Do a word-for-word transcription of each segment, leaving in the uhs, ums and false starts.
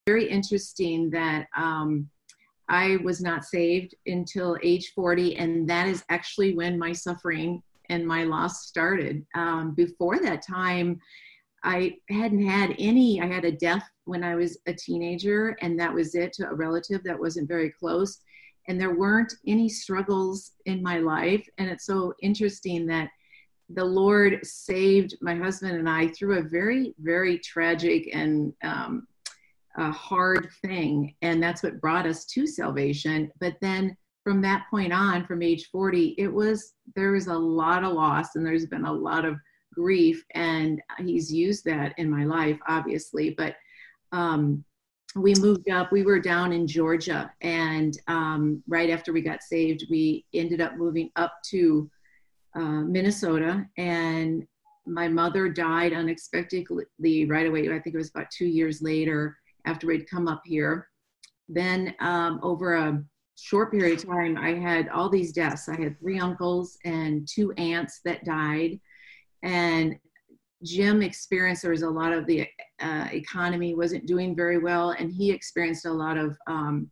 very interesting that um, I was not saved until age forty, and that is actually when my suffering and my loss started. Um, before that time, I hadn't had any, I had a death when I was a teenager, and that was it, to a relative that wasn't very close. And there weren't any struggles in my life. And it's so interesting that the Lord saved my husband and I through a very, very tragic and um, a hard thing. And that's what brought us to salvation. But then from that point on, from age forty, it was, there was a lot of loss, and there's been a lot of grief, and he's used that in my life, obviously. But um, we moved up, we were down in Georgia, and um, right after we got saved, we ended up moving up to uh, Minnesota, and my mother died unexpectedly right away. I think it was about two years later after we'd come up here. Then um, over a short period of time, I had all these deaths. I had three uncles and two aunts that died. And Jim experienced, there was a lot of the uh, economy wasn't doing very well, and he experienced a lot of um,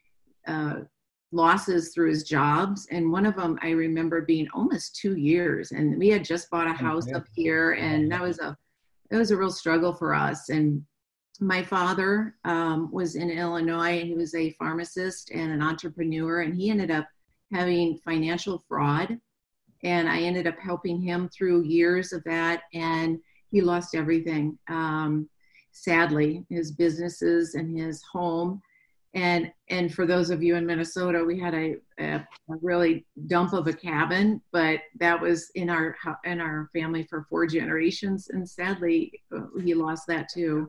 uh, losses through his jobs. And one of them, I remember being almost two years, and we had just bought a house up here, and that was a, it was a real struggle for us. And my father um, was in Illinois, and he was a pharmacist and an entrepreneur, and he ended up having financial fraud. And I ended up helping him through years of that, and he lost everything. Um, sadly, his businesses and his home. And and for those of you in Minnesota, we had a, a, a really dump of a cabin, but that was in our in our family for four generations. And sadly, he lost that too.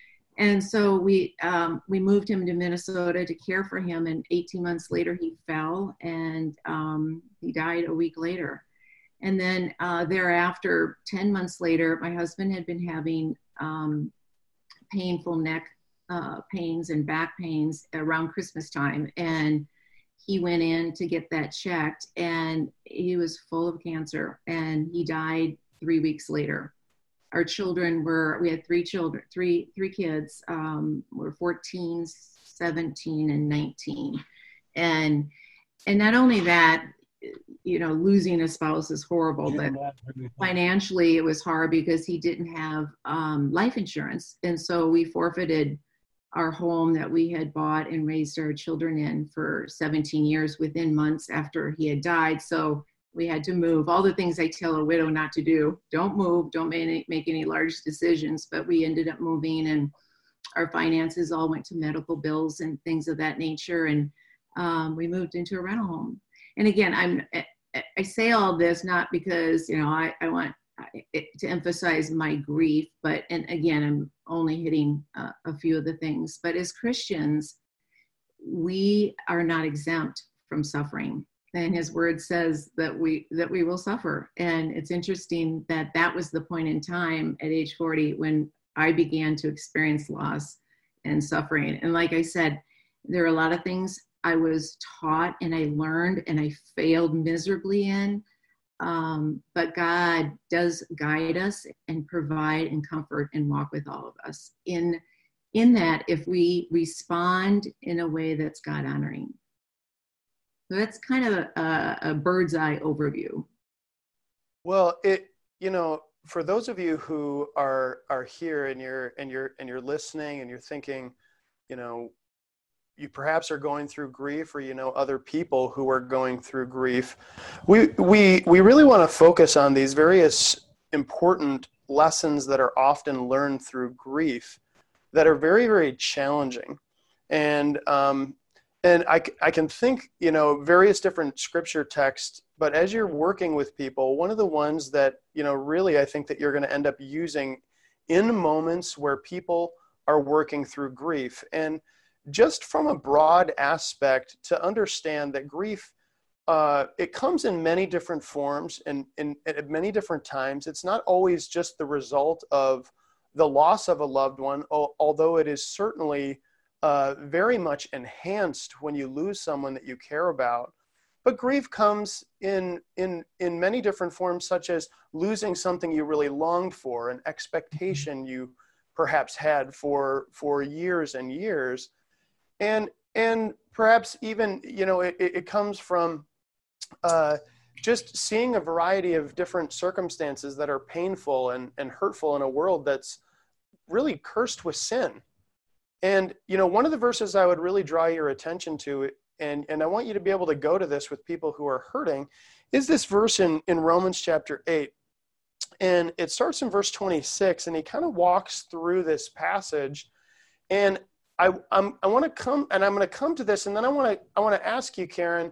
And so we um, we moved him to Minnesota to care for him. And eighteen months later, he fell, and um, he died a week later. And then uh, thereafter, ten months later, my husband had been having um, painful neck uh, pains and back pains around Christmas time. And he went in to get that checked, and he was full of cancer, and he died three weeks later. Our children were, we had three children, three, three kids, um, were fourteen, seventeen, and nineteen. And, and not only that, you know, losing a spouse is horrible, but financially it was hard because he didn't have um, life insurance. And so we forfeited our home that we had bought and raised our children in for seventeen years within months after he had died. So we had to move. All the things I tell a widow not to do. Don't move, don't make any, make any large decisions. But we ended up moving, and our finances all went to medical bills and things of that nature. And um, we moved into a rental home. And again, I'm, I say all this not because, you know, I, I want to emphasize my grief, but, and again, I'm only hitting uh, a few of the things. But as Christians, we are not exempt from suffering. And his word says that we that we will suffer. And it's interesting that that was the point in time at age forty when I began to experience loss and suffering. And like I said, there are a lot of things I was taught and I learned and I failed miserably in. Um, but God does guide us and provide and comfort and walk with all of us in, in that if we respond in a way that's God honoring. So that's kind of a, a bird's eye overview. Well, it, you know, for those of you who are, are here and you're, and you're, and you're listening and you're thinking, you know, you perhaps are going through grief, or you know other people who are going through grief. We we we really want to focus on these various important lessons that are often learned through grief that are very, very challenging. And um, and I, I can think, you know, various different scripture texts, but as you're working with people, one of the ones that, you know, really I think that you're going to end up using in moments where people are working through grief. And just from a broad aspect, to understand that grief, uh, it comes in many different forms and, and, and at many different times. It's not always just the result of the loss of a loved one, although it is certainly uh, very much enhanced when you lose someone that you care about. But grief comes in, in, in many different forms, such as losing something you really longed for, an expectation you perhaps had for for years and years. And and perhaps even, you know, it, it comes from uh, just seeing a variety of different circumstances that are painful and, and hurtful in a world that's really cursed with sin. And, you know, one of the verses I would really draw your attention to, and, and I want you to be able to go to this with people who are hurting, is this verse in, in Romans chapter eight. And it starts in verse twenty-six, and he kind of walks through this passage. And I I'm, I want to come, and I'm going to come to this, and then I want to I want to ask you, Karen,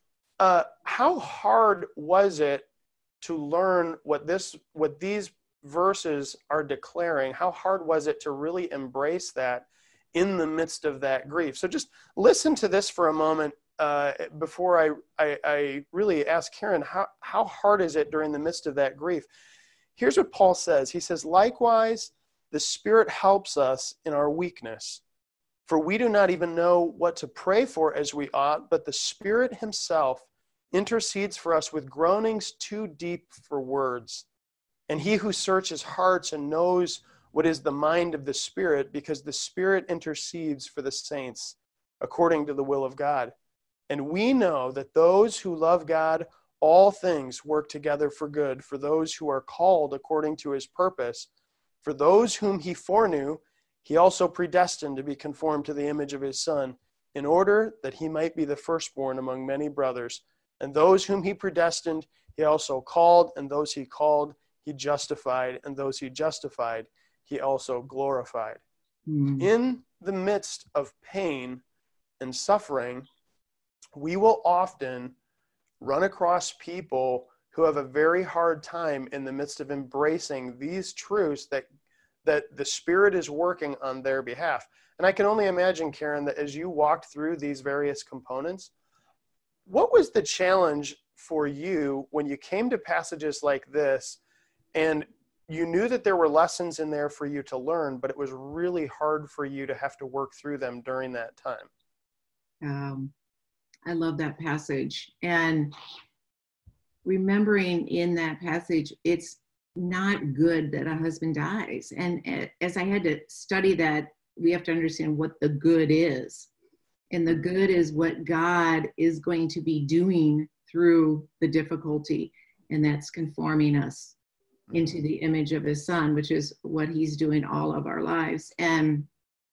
uh, how hard was it to learn what this what these verses are declaring? How hard was it to really embrace that in the midst of that grief? So just listen to this for a moment uh, before I, I I really ask Karen, how how hard is it during the midst of that grief? Here's what Paul says. He says, "Likewise, the Spirit helps us in our weakness. For we do not even know what to pray for as we ought, but the Spirit himself intercedes for us with groanings too deep for words. And he who searches hearts and knows what is the mind of the Spirit, because the Spirit intercedes for the saints according to the will of God. And we know that those who love God, all things work together for good, for those who are called according to his purpose. For those whom he foreknew, he also predestined to be conformed to the image of his Son, in order that he might be the firstborn among many brothers. And those whom he predestined, he also called, and those he called, he justified, and those he justified, he also glorified." Mm. In the midst of pain and suffering, we will often run across people who have a very hard time in the midst of embracing these truths that that the Spirit is working on their behalf. And I can only imagine, Karen, that as you walked through these various components, what was the challenge for you when you came to passages like this and you knew that there were lessons in there for you to learn, but it was really hard for you to have to work through them during that time? Um, I love that passage. And remembering in that passage, it's not good that a husband dies. And as I had to study that, we have to understand what the good is. And the good is what God is going to be doing through the difficulty. And that's conforming us into the image of his Son, which is what he's doing all of our lives. And,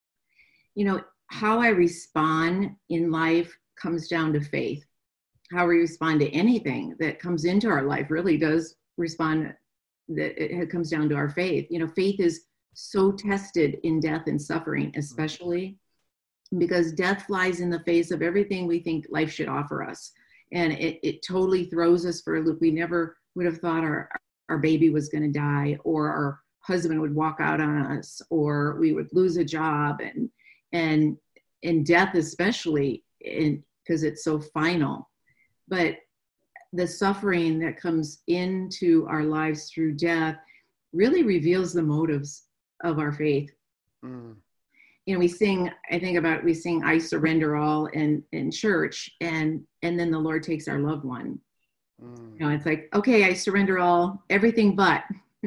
you know, how I respond in life comes down to faith. How we respond to anything that comes into our life really does respond, that it comes down to our faith. You know, faith is so tested in death and suffering, especially because death flies in the face of everything we think life should offer us. And it, it totally throws us for a loop. We never would have thought our, our baby was going to die, or our husband would walk out on us, or we would lose a job, and, and, and death especially, because it's so final. But the suffering that comes into our lives through death really reveals the motives of our faith. Mm. You know, we sing, I think about, we sing, "I surrender all" in, in church, and, and then the Lord takes our loved one. Mm. You know, it's like, okay, I surrender all, everything but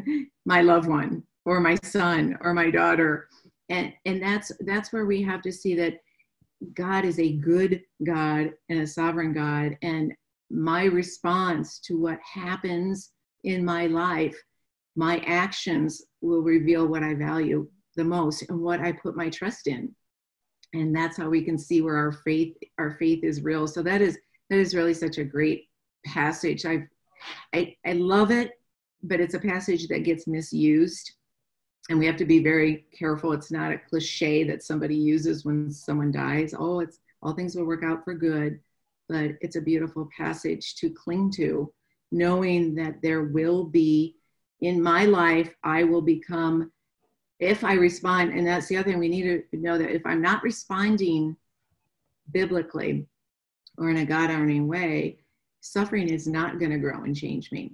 my loved one, or my son, or my daughter. And, and that's, that's where we have to see that God is a good God and a sovereign God. And my response to what happens in my life, my actions will reveal what I value the most and what I put my trust in. And that's how we can see where our faith, our faith is real. So that is, that is really such a great passage. I've, I, I love it, but it's a passage that gets misused. And we have to be very careful. It's not a cliche that somebody uses when someone dies. Oh, it's all things will work out for good. But it's a beautiful passage to cling to, knowing that there will be, in my life, I will become, if I respond, and that's the other thing, we need to know that if I'm not responding biblically or in a God-honoring way, suffering is not going to grow and change me.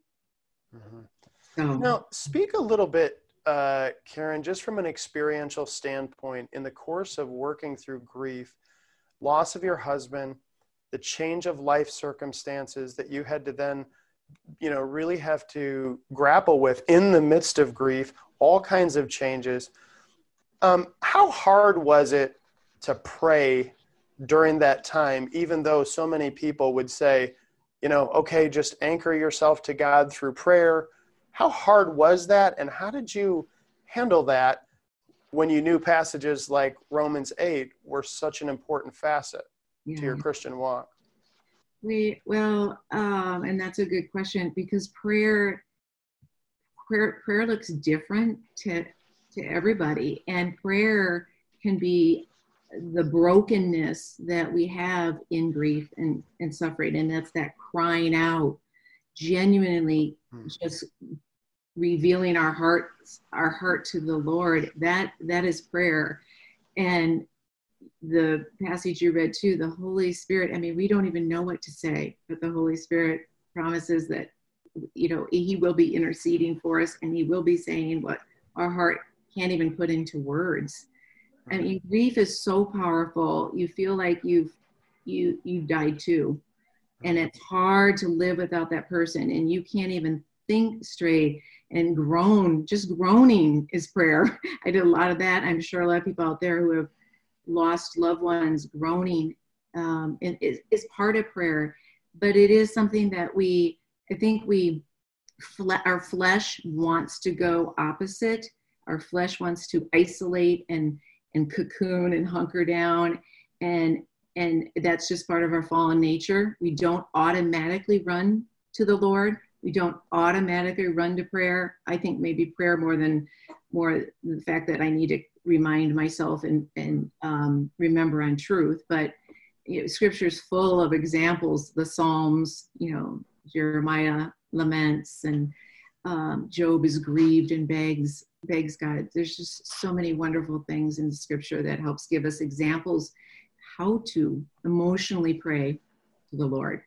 Mm-hmm. So now, speak a little bit, uh, Karen, just from an experiential standpoint, in the course of working through grief, loss of your husband, the change of life circumstances that you had to then, you know, really have to grapple with in the midst of grief. all kinds of changes. Um, how hard was it to pray during that time, even though so many people would say, you know, okay, just anchor yourself to God through prayer? How hard was that? And how did you handle that when you knew passages like Romans eight were such an important facet Yeah. to your Christian walk? We, well, um, and that's a good question, because prayer, prayer, prayer looks different to, to everybody. And prayer can be the brokenness that we have in grief and, and suffering. And that's that crying out, genuinely hmm. just revealing our hearts, our heart to the Lord. That, that is prayer. And the passage you read too, the Holy Spirit, I mean, we don't even know what to say, but the Holy Spirit promises that, you know, he will be interceding for us, and he will be saying what our heart can't even put into words. I mean, grief is so powerful. You feel like you've, you, you've died too. And it's hard to live without that person, and you can't even think straight, and groan, just groaning is prayer. I did a lot of that. I'm sure a lot of people out there who have lost loved ones, groaning um, and is, is part of prayer. But it is something that we, I think we, fle- our flesh wants to go opposite. Our flesh wants to isolate and and cocoon and hunker down. And and that's just part of our fallen nature. We don't automatically run to the Lord. We don't automatically run to prayer. I think maybe prayer more than more the fact that I need to remind myself and, and um, remember on truth. But you know, Scripture is full of examples, the Psalms, you know, Jeremiah laments, and um, Job is grieved and begs, begs God. There's just so many wonderful things in Scripture that helps give us examples how to emotionally pray to the Lord.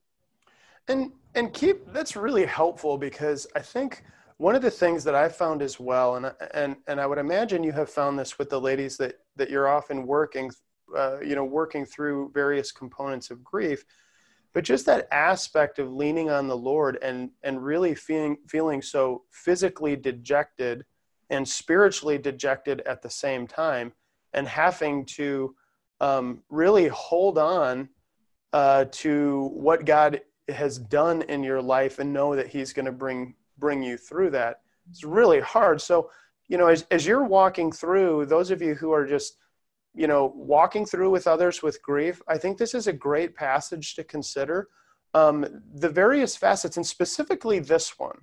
And and keep, that's really helpful, because I think one of the things that I found as well, and and and I would imagine you have found this with the ladies that that you're often working, uh, you know, working through various components of grief, but just that aspect of leaning on the Lord and and really feeling feeling so physically dejected and spiritually dejected at the same time, and having to um, really hold on uh, to what God has done in your life and know that he's going to bring bring you through that. It's really hard. So, you know, as, as you're walking through, those of you who are just, you know, walking through with others with grief, I think this is a great passage to consider. Um, the various facets, and specifically this one.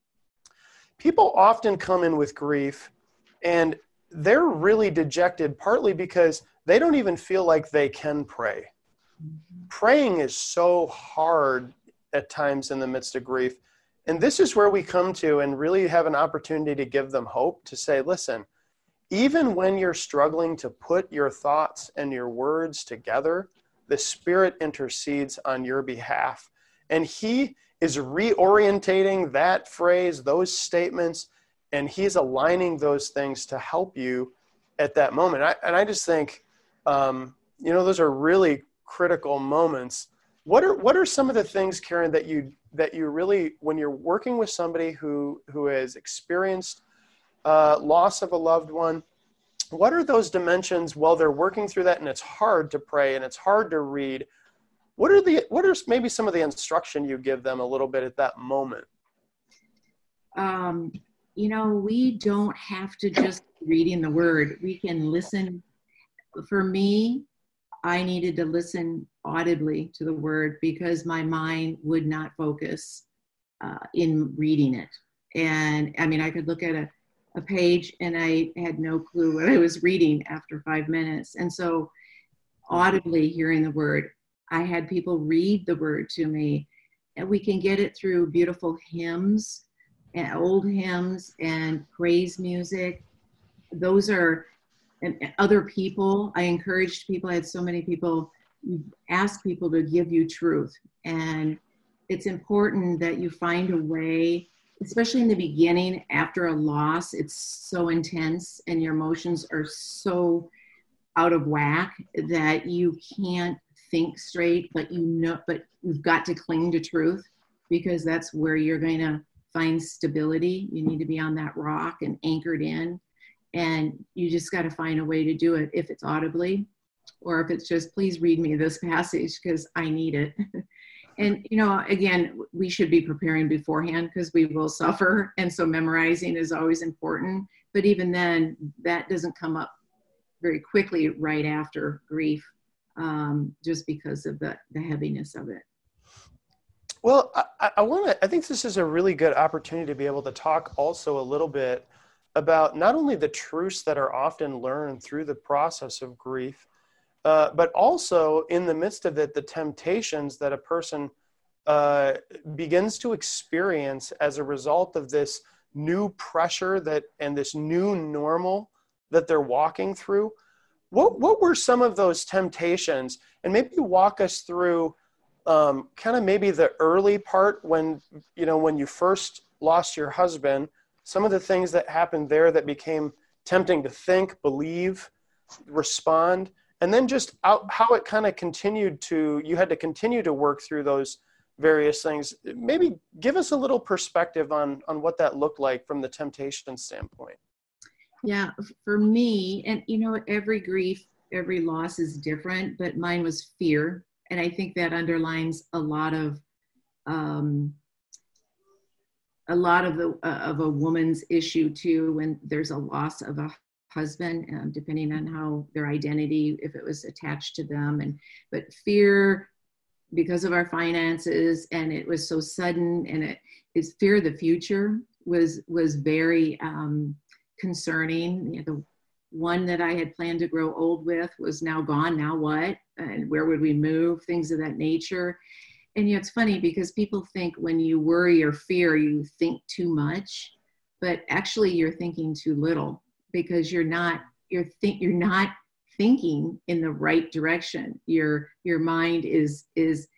People often come in with grief and they're really dejected, partly because they don't even feel like they can pray. Praying is so hard at times in the midst of grief. And this is where we come to and really have an opportunity to give them hope, to say, listen, even when you're struggling to put your thoughts and your words together, the Spirit intercedes on your behalf. And he is reorientating that phrase, those statements, and he's aligning those things to help you at that moment. I, and I just think, um, you know, those are really critical moments. What are what are some of the things, Karen, that you that you really, when you're working with somebody who who has experienced uh, loss of a loved one, what are those dimensions while they're working through that and it's hard to pray and it's hard to read? What are the what are maybe some of the instruction you give them a little bit at that moment? Um, you know, we don't have to just read in the Word. We can listen. For me, I needed to listen audibly to the Word because my mind would not focus uh, in reading it. And I mean, I could look at a, a page and I had no clue what I was reading after five minutes. And so audibly hearing the Word, I had people read the Word to me, and we can get it through beautiful hymns and old hymns and praise music. Those are, and other people, I encouraged people, I had so many people, ask people to give you truth. And it's important that you find a way, especially in the beginning, after a loss, it's so intense and your emotions are so out of whack that you can't think straight, but you know, but you've got to cling to truth, because that's where you're going to find stability. You need to be on that rock and anchored in. And you just got to find a way to do it, if it's audibly or if it's just, please read me this passage because I need it. And, you know, again, we should be preparing beforehand because we will suffer. And so memorizing is always important. But even then, that doesn't come up very quickly right after grief, um, just because of the, the heaviness of it. Well, I, I want to, I think this is a really good opportunity to be able to talk also a little bit about not only the truths that are often learned through the process of grief, uh, but also in the midst of it, the temptations that a person uh, begins to experience as a result of this new pressure that and this new normal that they're walking through. What what were some of those temptations? And maybe walk us through um, kind of maybe the early part when, you know, when you first lost your husband, some of the things that happened there that became tempting to think, believe, respond, and then just out, how it kind of continued to, you had to continue to work through those various things. Maybe give us a little perspective on, on what that looked like from the temptation standpoint. Yeah, for me, and you know, every grief, every loss is different, but mine was fear. And I think that underlines a lot of, um, a lot of the, uh, of a woman's issue too, when there's a loss of a husband, um, depending on how their identity, if it was attached to them. And, but fear, because of our finances, and it was so sudden, and it is fear of the future was, was very, um, concerning. You know, the one that I had planned to grow old with was now gone. Now what? And where would we move? Things of that nature. And you know, it's funny because people think when you worry or fear, you think too much, but actually you're thinking too little because you're not, you're think you're not thinking in the right direction. Your, your mind is, is,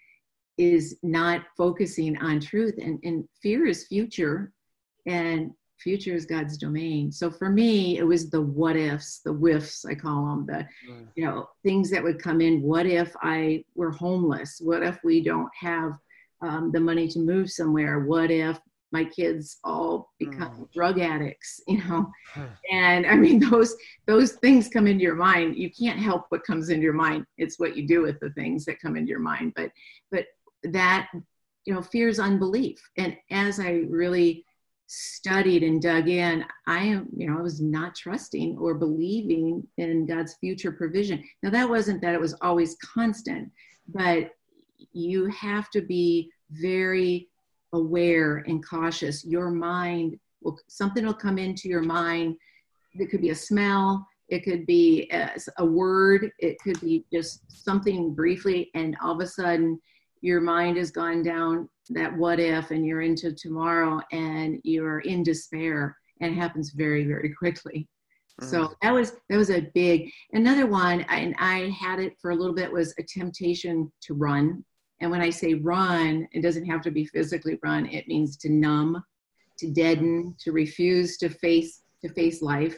is not focusing on truth, and, and fear is future, and future is God's domain. So for me, it was the what ifs, the whiffs, I call them, the, mm. you know, things that would come in. What if I were homeless? What if we don't have um, the money to move somewhere? What if my kids all become mm. drug addicts, you know? And I mean, those, those things come into your mind. You can't help what comes into your mind. It's what you do with the things that come into your mind. But, but that, you know, fear is unbelief. And as I really studied and dug in, I am, you know, I was not trusting or believing in God's future provision. Now, that wasn't that it was always constant, but you have to be very aware and cautious. Your mind will, something will come into your mind. It could be a smell. It could be a, a word. It could be just something briefly. And all of a sudden your mind has gone down that what if, and you're into tomorrow, and you're in despair, and it happens very, very quickly. Mm. So that was, that was a big, another one, and I had it for a little bit, was a temptation to run. And when I say run, it doesn't have to be physically run. It means to numb, to deaden, to refuse to face, to face life,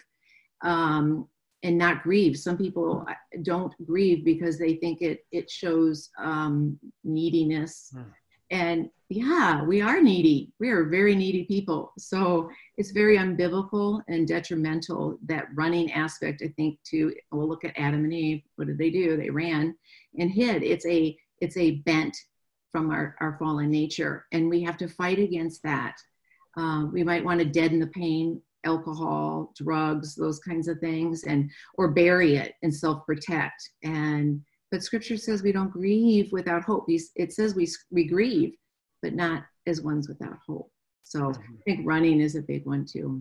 um, and not grieve. Some people don't grieve because they think it, it shows um, neediness. Mm. And yeah, we are needy. We are very needy people. So it's very unbiblical and detrimental, that running aspect, I think, to, we'll look at Adam and Eve. What did they do? They ran and hid. It's a, it's a bent from our, our fallen nature. And we have to fight against that. Um, we might want to deaden the pain, alcohol, drugs, those kinds of things, and, or bury it and self-protect. And But scripture says we don't grieve without hope. It says we, we grieve, but not as ones without hope. So I think running is a big one too.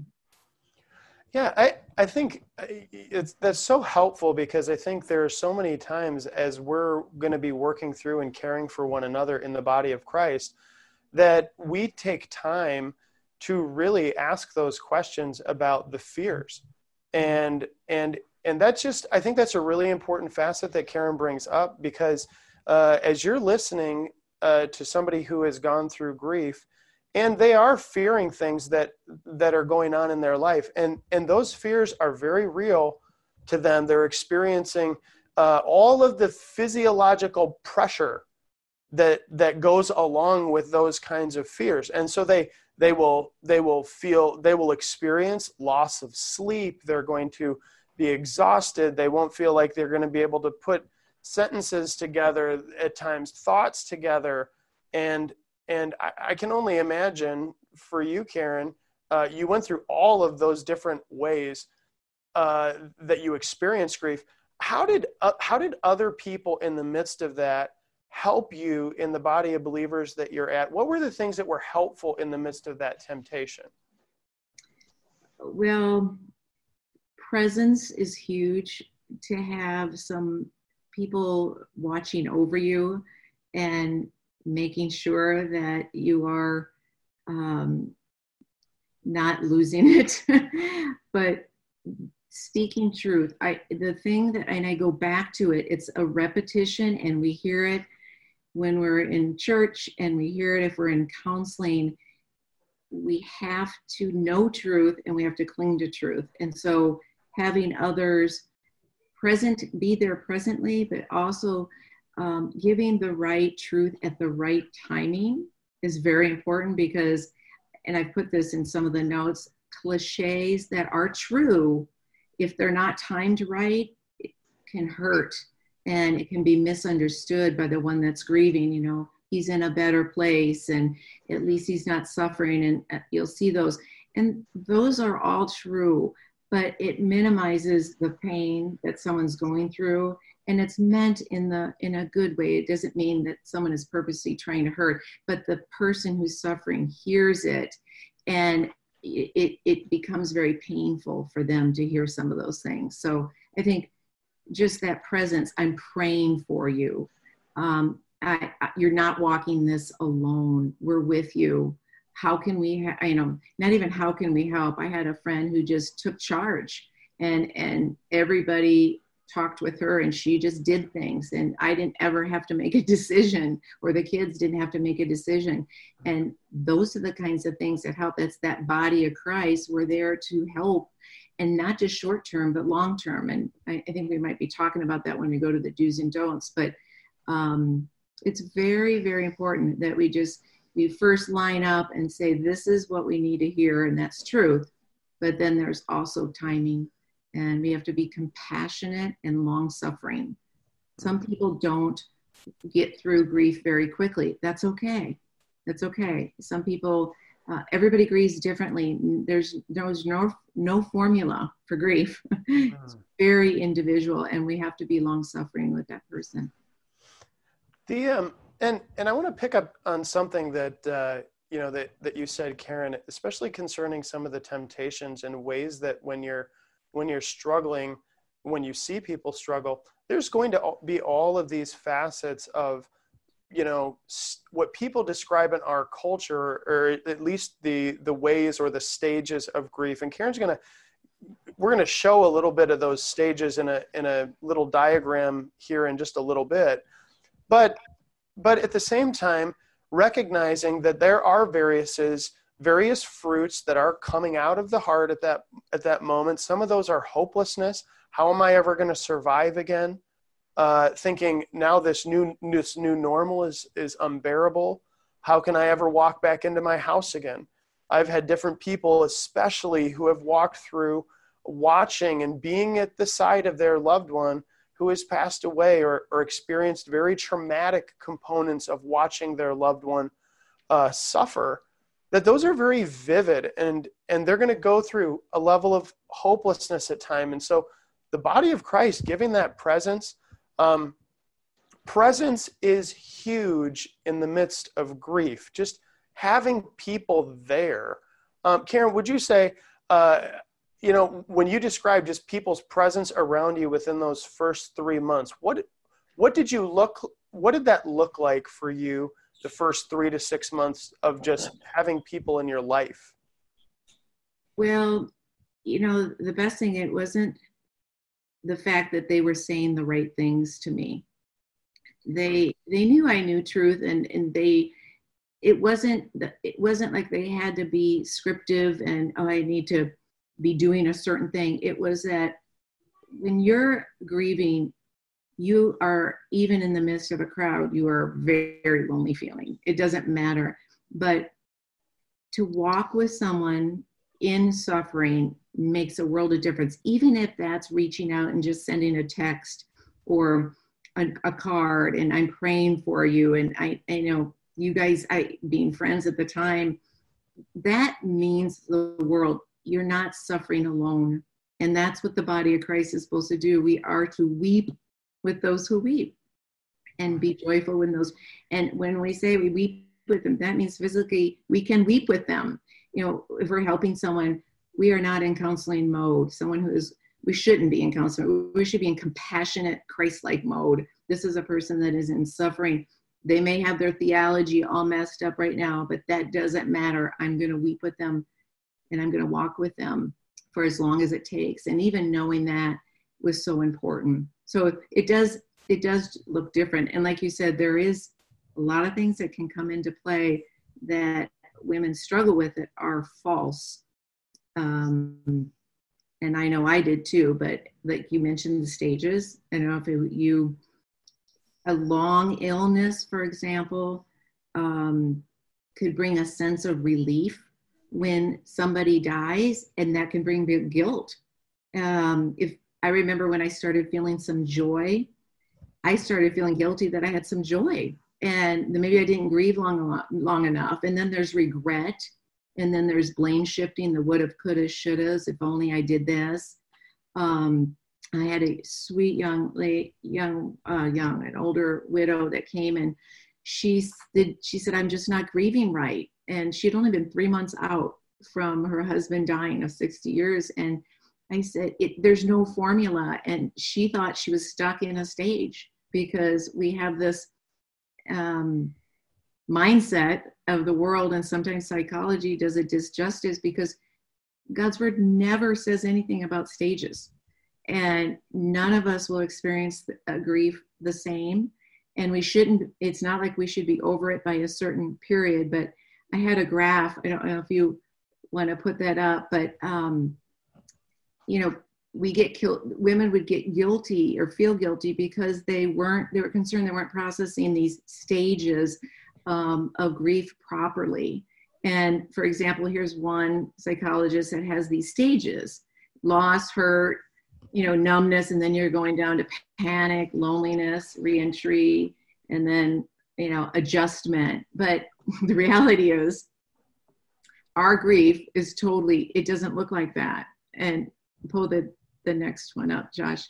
Yeah, I, I think it's, that's so helpful, because I think there are so many times as we're going to be working through and caring for one another in the body of Christ, that we take time to really ask those questions about the fears. And, and And that's just, I think that's a really important facet that Karen brings up, because uh, as you're listening uh, to somebody who has gone through grief, and they are fearing things that, that are going on in their life, and, and those fears are very real to them. They're experiencing uh, all of the physiological pressure that, that goes along with those kinds of fears. And so they, They will, they will feel, they will experience loss of sleep. They're going to be exhausted. They won't feel like they're going to be able to put sentences together, at times thoughts together. And, and I, I can only imagine for you, Karen, uh, you went through all of those different ways uh, that you experienced grief. How did, uh, how did other people in the midst of that help you in the body of believers that you're at? What were the things that were helpful in the midst of that temptation? Well, presence is huge. To have some people watching over you and making sure that you are um, not losing it, but speaking truth. I, the thing that, and I go back to it, it's a repetition, and we hear it when we're in church, and we hear it if we're in counseling. We have to know truth, and we have to cling to truth. And so having others present, be there presently, but also um, giving the right truth at the right timing is very important, because, and I've put this in some of the notes, cliches that are true, if they're not timed right, it can hurt, and it can be misunderstood by the one that's grieving. You know, he's in a better place, and at least he's not suffering, and you'll see those. And those are all true, but it minimizes the pain that someone's going through, and it's meant in the in a good way. It doesn't mean that someone is purposely trying to hurt, but the person who's suffering hears it, and it, it becomes very painful for them to hear some of those things. So I think just that presence, I'm praying for you. Um, I, I, you're not walking this alone. We're with you. How can we, ha- you know, not even how can we help? I had a friend who just took charge, and, and everybody talked with her, and she just did things, and I didn't ever have to make a decision, or the kids didn't have to make a decision. And those are the kinds of things that help. That's that body of Christ. We're there to help, and not just short term, but long term. And I, I think we might be talking about that when we go to the do's and don'ts, but um, it's very, very important that we just, we first line up and say, this is what we need to hear, and that's truth. But then there's also timing, and we have to be compassionate and long-suffering. Some people don't get through grief very quickly. That's okay. That's okay. Some people, uh, everybody grieves differently. There's, there's no, no formula for grief. It's very individual, and we have to be long-suffering with that person. The um, and and I want to pick up on something that uh, you know that that you said, Karen, especially concerning some of the temptations and ways that when you're when you're struggling, when you see people struggle, there's going to be all of these facets of, you know, what people describe in our culture, or at least the the ways or the stages of grief. And Karen's going to, we're going to show a little bit of those stages in a in a little diagram here in just a little bit. But but at the same time, recognizing that there are various various fruits that are coming out of the heart at that at that moment. Some of those are hopelessness. How am I ever going to survive again? Uh, thinking now this new this new normal is is unbearable. How can I ever walk back into my house again? I've had different people, especially who have walked through watching and being at the side of their loved one who has passed away, or, or experienced very traumatic components of watching their loved one uh, suffer, that those are very vivid, and, and they're going to go through a level of hopelessness at time. And so the body of Christ, giving that presence, um, presence is huge in the midst of grief. Just having people there. Um, Karen, would you say, uh, you know, when you describe just people's presence around you within those first three months, what what did you look, what did that look like for you the first three to six months of just having people in your life? Well, you know, the best thing, it wasn't the fact that they were saying the right things to me. They they knew I knew truth, and and they, it wasn't it wasn't like they had to be scriptive and, oh, I need to be doing a certain thing. It was that when you're grieving, you are, even in the midst of a crowd, you are very, very lonely feeling. It doesn't matter. But to walk with someone in suffering makes a world of difference, even if that's reaching out and just sending a text or a, a card and I'm praying for you. And I, I know you guys, I being friends at the time, that means the world. You're not suffering alone. And that's what the body of Christ is supposed to do. We are to weep with those who weep and be joyful when those, and when we say we weep with them, that means physically we can weep with them. You know, if we're helping someone, we are not in counseling mode. Someone who is, we shouldn't be in counseling. We should be in compassionate, Christ-like mode. This is a person that is in suffering. They may have their theology all messed up right now, but that doesn't matter. I'm going to weep with them and I'm going to walk with them for as long as it takes. And even knowing that was so important. So it does, it does look different. And like you said, there is a lot of things that can come into play that women struggle with that are false. Um, and I know I did too, but like you mentioned the stages. I don't know if it, you, a long illness, for example, um, could bring a sense of relief when somebody dies, and that can bring big guilt. Um, if I remember when I started feeling some joy, I started feeling guilty that I had some joy, and maybe I didn't grieve long, long enough. And then there's regret, and then there's blame shifting, the woulda, coulda, shouldas. If only I did this. Um, I had a sweet young, late, young, uh, young, an older widow that came, and she did. She said, "I'm just not grieving right." And she had only been three months out from her husband dying of sixty years. And I said, it, there's no formula. And she thought she was stuck in a stage because we have this um, mindset of the world. And sometimes psychology does it disjustice because God's word never says anything about stages. And none of us will experience a grief the same. And we shouldn't, it's not like we should be over it by a certain period, but I had a graph. I don't know if you want to put that up, but, um, you know, we get killed, women would get guilty or feel guilty because they weren't, they were concerned they weren't processing these stages um, of grief properly. And for example, here's one psychologist that has these stages: loss, hurt, you know, numbness, and then you're going down to panic, loneliness, reentry, and then, you know, adjustment. But the reality is our grief is totally, it doesn't look like that. And pull the, the next one up, Josh,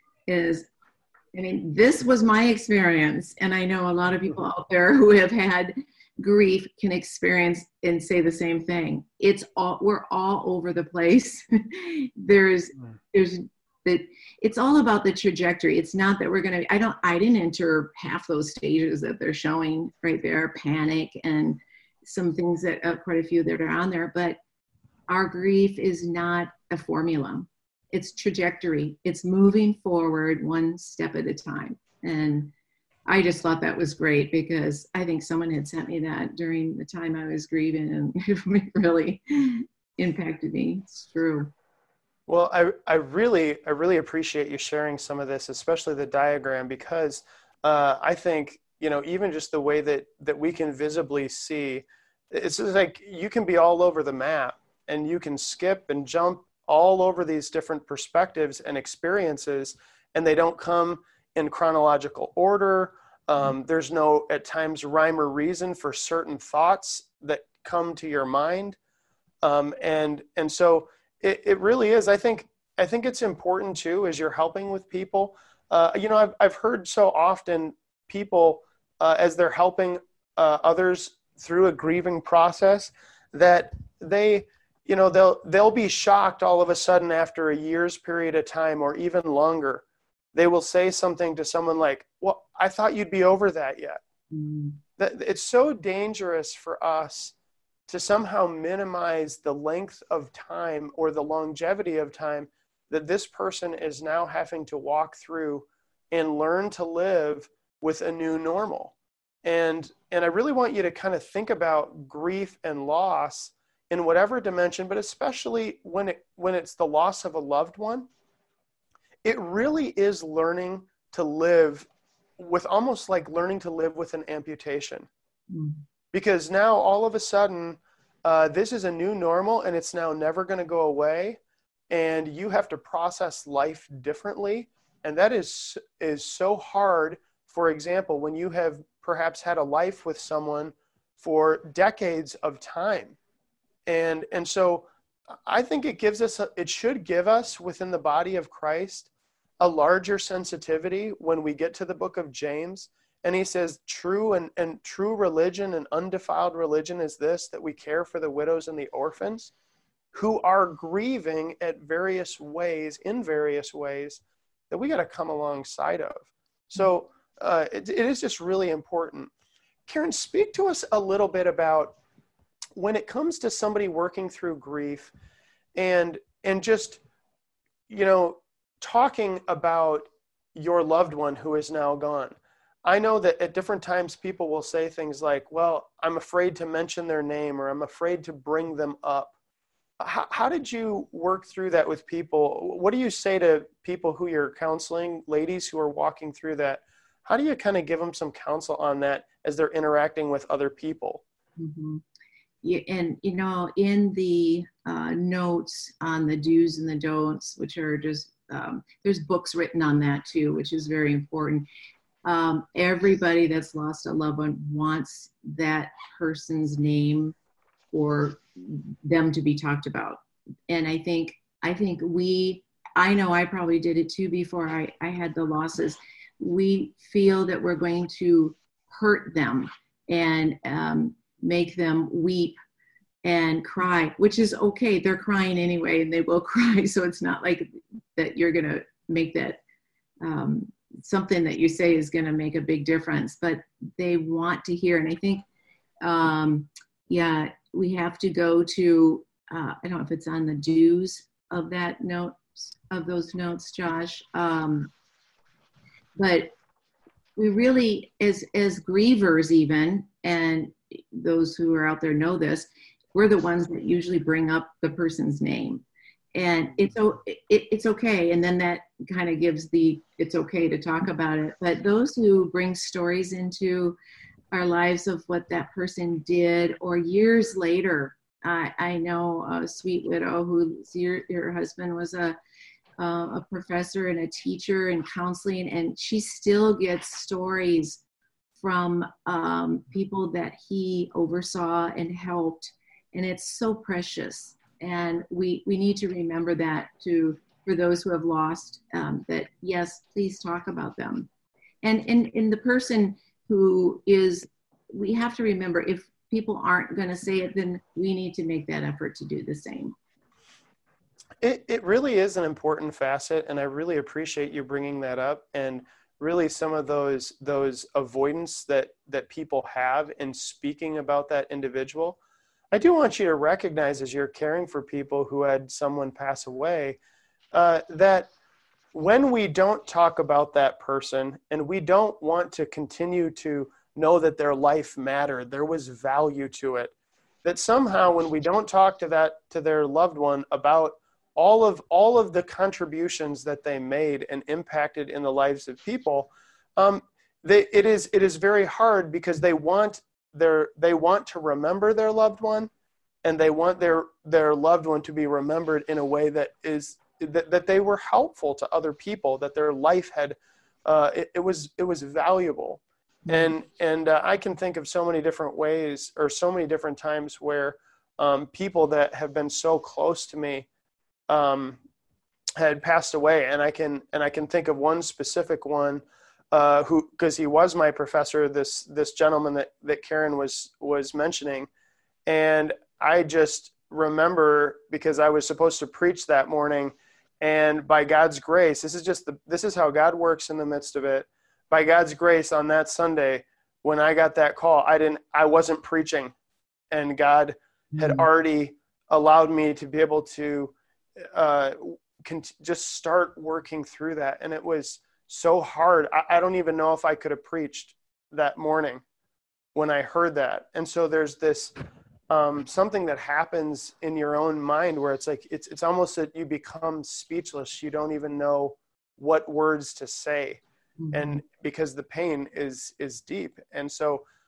is, I mean, this was my experience. And I know a lot of people out there who have had grief can experience and say the same thing. It's all, we're all over the place. there's, there's, that it's all about the trajectory. It's not that we're going to, I don't, I didn't enter half those stages that they're showing right there, panic and some things that, uh, quite a few that are on there, but our grief is not a formula. It's trajectory. It's moving forward one step at a time. And I just thought that was great because I think someone had sent me that during the time I was grieving, and it really impacted me. It's true. Well, I, I really, I really appreciate you sharing some of this, especially the diagram, because uh, I think, you know, even just the way that, that we can visibly see, it's just like you can be all over the map and you can skip and jump all over these different perspectives and experiences, and they don't come in chronological order. Um, there's no, at times, rhyme or reason for certain thoughts that come to your mind. Um, and, and so, It, it really is. I think I think it's important too, as you're helping with people. Uh, you know, I've I've heard so often people uh, as they're helping uh, others through a grieving process that they, you know, they'll they'll be shocked all of a sudden after a year's period of time or even longer. They will say something to someone like, "Well, I thought you'd be over that yet." Mm. That it's so dangerous for us to somehow minimize the length of time or the longevity of time that this person is now having to walk through and learn to live with a new normal. And, and I really want you to kind of think about grief and loss in whatever dimension, but especially when it, when it's the loss of a loved one. It really is learning to live with, almost like learning to live with an amputation. Mm. Because now all of a sudden, uh, this is a new normal and it's now never going to go away. And you have to process life differently. And that is, is so hard. For example, when you have perhaps had a life with someone for decades of time. And, and so I think it gives us, a, it should give us within the body of Christ a larger sensitivity when we get to the book of James. And he says, true and, and true religion and undefiled religion is this, that we care for the widows and the orphans who are grieving at various ways, in various ways, that we got to come alongside of. So uh, it, it is just really important. Karen, speak to us a little bit about when it comes to somebody working through grief and, and just, you know, talking about your loved one who is now gone. I know that at different times people will say things like, well, I'm afraid to mention their name, or I'm afraid to bring them up. How, how did you work through that with people? What do you say to people who you're counseling, ladies who are walking through that? How do you kind of give them some counsel on that as they're interacting with other people? Mm-hmm. Yeah, and, you know, in the uh, notes on the do's and the don'ts, which are just, um, there's books written on that too, which is very important. Um, everybody that's lost a loved one wants that person's name or them to be talked about. And I think, I think we, I know I probably did it too before I, I had the losses. We feel that we're going to hurt them and um, make them weep and cry, which is okay. They're crying anyway, and they will cry. So it's not like that you're going to make that um, something that you say is going to make a big difference, but they want to hear. And I think, um, yeah, we have to go to, uh, I don't know if it's on the do's of that note, of those notes, Josh. Um, but we really, as, as grievers even, and those who are out there know this, we're the ones that usually bring up the person's name. And it's, it, it's okay. And then that kind of gives the, it's okay to talk about it. But those who bring stories into our lives of what that person did, or years later, I, I know a sweet widow whose your, your husband was a, uh, a professor and a teacher in counseling, and she still gets stories from um, people that he oversaw and helped. And it's so precious. And we, we need to remember that to, for those who have lost, um, that yes, please talk about them. And in, in the person who is, we have to remember, if people aren't going to say it, then we need to make that effort to do the same. It, it really is an important facet. And I really appreciate you bringing that up. And really some of those, those avoidance that, that people have in speaking about that individual. I do want you to recognize, as you're caring for people who had someone pass away, uh, that when we don't talk about that person and we don't want to continue to know that their life mattered, there was value to it, that somehow when we don't talk to that, to their loved one about all of, all of the contributions that they made and impacted in the lives of people, um, they, it is, it is very hard because they want Their, they want to remember their loved one, and they want their, their loved one to be remembered in a way that is that, that they were helpful to other people, that their life had, uh, it, it was, it was valuable. And, and uh, I can think of so many different ways, or so many different times where um, people that have been so close to me um, had passed away. And I can, and I can think of one specific one Uh, who, because he was my professor, this this gentleman that, that Karen was was mentioning. And I just remember, because I was supposed to preach that morning, and by God's grace, this is just the this is how God works in the midst of it. By God's grace, on that Sunday, when I got that call, I didn't I wasn't preaching, and God had mm-hmm. already allowed me to be able to uh, cont- just start working through that. And it was so hard. I, I don't even know if I could have preached that morning when I heard that. And so there's this um, something that happens in your own mind where it's like, it's, it's almost that you become speechless. You don't even know what words to say. Mm-hmm. And because the pain is, is deep. And so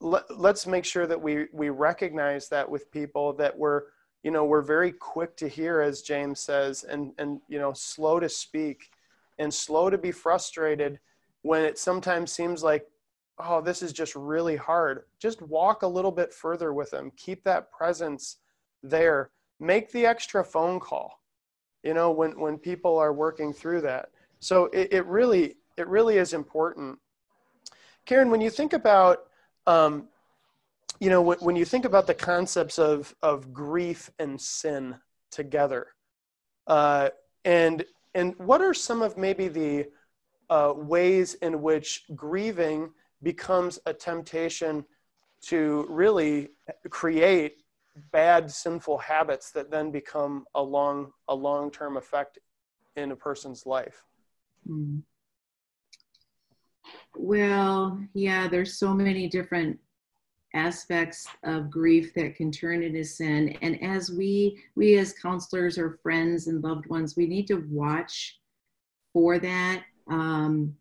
let, let's make sure that we, we recognize that with people, that we're, you know, we're very quick to hear, as James says, and, and, you know, slow to speak and slow to be frustrated when it sometimes seems like, oh, this is just really hard. Just walk a little bit further with them. Keep that presence there. Make the extra phone call, you know, when, when people are working through that. So it, it really, it really is important. Karen, when you think about, um, you know, when, when you think about the concepts of, of grief and sin together, uh, and, and what are some of maybe the uh, ways in which grieving becomes a temptation to really create bad, sinful habits that then become a long, a long-term effect in a person's life? Hmm. Well, yeah, there's so many different aspects of grief that can turn into sin. And as we, we as counselors or friends and loved ones, we need to watch for that. Um,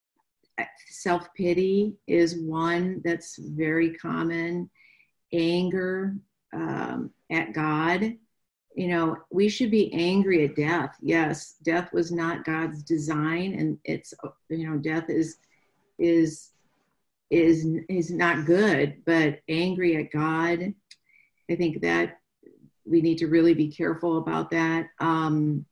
self-pity is one that's very common. Anger um, at God. You know, we should be angry at death. Yes, death was not God's design, and it's, you know, death is is is is not good, but angry at God, I think that we need to really be careful about that. Um,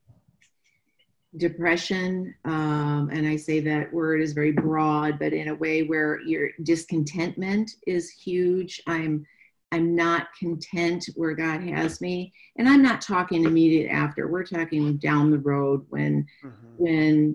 depression, um, and I say that word is very broad, but in a way where your discontentment is huge. I'm I'm not content where God has me. And I'm not talking immediate after. We're talking down the road when, mm-hmm. when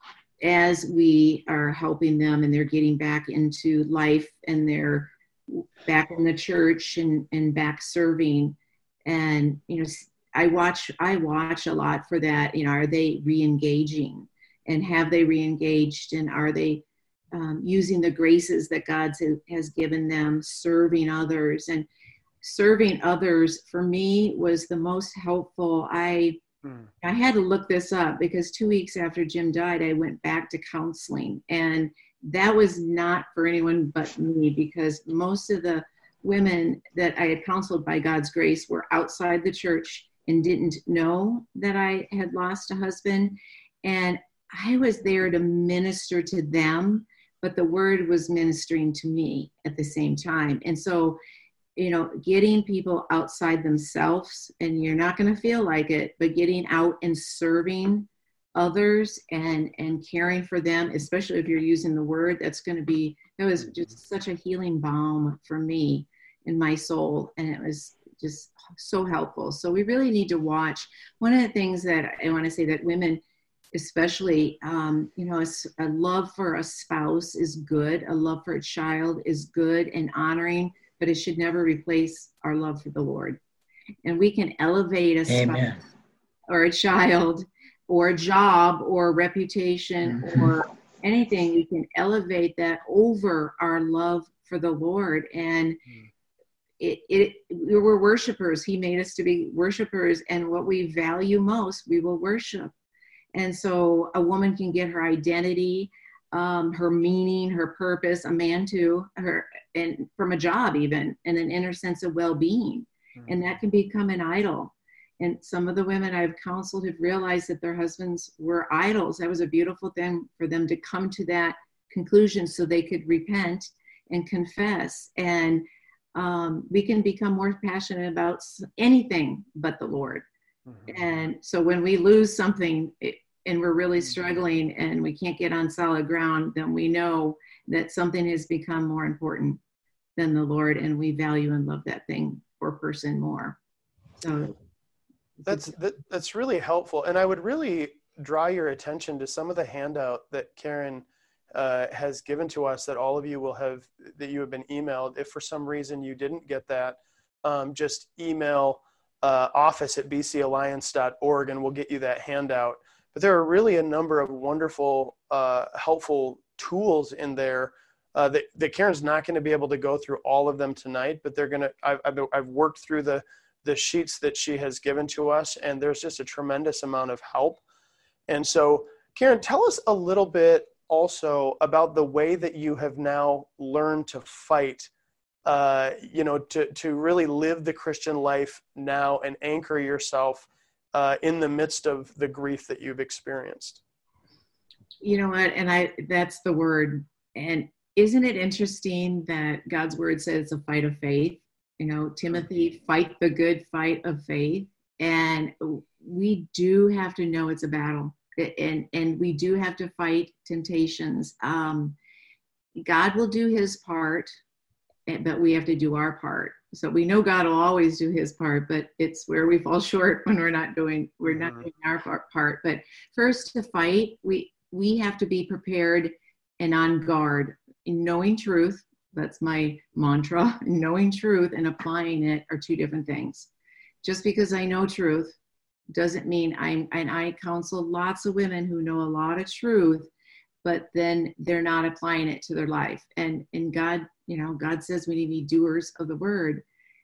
as we are helping them and they're getting back into life and they're back in the church and, and back serving. And, you know, I watch, I watch a lot for that. You know, are they re-engaging, and have they re-engaged, and are they Um, using the graces that God has given them, serving others? And serving others for me was the most helpful. I mm. I had to look this up because two weeks after Jim died, I went back to counseling, and that was not for anyone but me, because most of the women that I had counseled by God's grace were outside the church and didn't know that I had lost a husband. And I was there to minister to them, but the word was ministering to me at the same time. And so, you know, getting people outside themselves, and you're not going to feel like it, but getting out and serving others and, and caring for them, especially if you're using the word, that's going to be, that was just such a healing balm for me in my soul. And it was just so helpful. So we really need to watch. One of the things that I want to say that women, especially, um, you know, a, a love for a spouse is good. A love for a child is good and honoring, but it should never replace our love for the Lord. And we can elevate a Amen. spouse or a child or a job or a reputation mm-hmm. or anything. We can elevate that over our love for the Lord. And it, it, we were worshipers. He made us to be worshipers, and what we value most, we will worship. And so a woman can get her identity, um, her meaning, her purpose, a man too, her, and from a job even, and an inner sense of well-being. Mm-hmm. And that can become an idol. And some of the women I've counseled have realized that their husbands were idols. That was a beautiful thing for them to come to that conclusion so they could repent and confess. And um, we can become more passionate about anything but the Lord. Mm-hmm. And so when we lose something it, and we're really struggling and we can't get on solid ground, then we know that something has become more important than the Lord, and we value and love that thing or person more. So that's that, that's really helpful. And I would really draw your attention to some of the handout that Karen uh, has given to us that all of you will have, that you have been emailed. If for some reason you didn't get that, um, just email uh, office at b c alliance dot org and we'll get you that handout. But there are really a number of wonderful, uh, helpful tools in there uh, that, that Karen's not going to be able to go through all of them tonight, but they're going to, I've, I've worked through the, the sheets that she has given to us, and there's just a tremendous amount of help. And so, Karen, tell us a little bit also about the way that you have now learned to fight uh, you know, to, to really live the Christian life now and anchor yourself uh, in the midst of the grief that you've experienced? You know what? And I, that's the word. And isn't it interesting that God's word says it's a fight of faith? You know, Timothy, fight the good fight of faith. And we do have to know it's a battle. And, and we do have to fight temptations. Um, God will do his part, but we have to do our part. So we know God will always do his part, but it's where we fall short when we're not doing, we're not doing our part. But first, to fight, we, we have to be prepared and on guard. In knowing truth, that's my mantra, knowing truth and applying it are two different things. Just because I know truth doesn't mean I'm, and I counsel lots of women who know a lot of truth, but then they're not applying it to their life. And, and God, you know, God says we need to be doers of the word.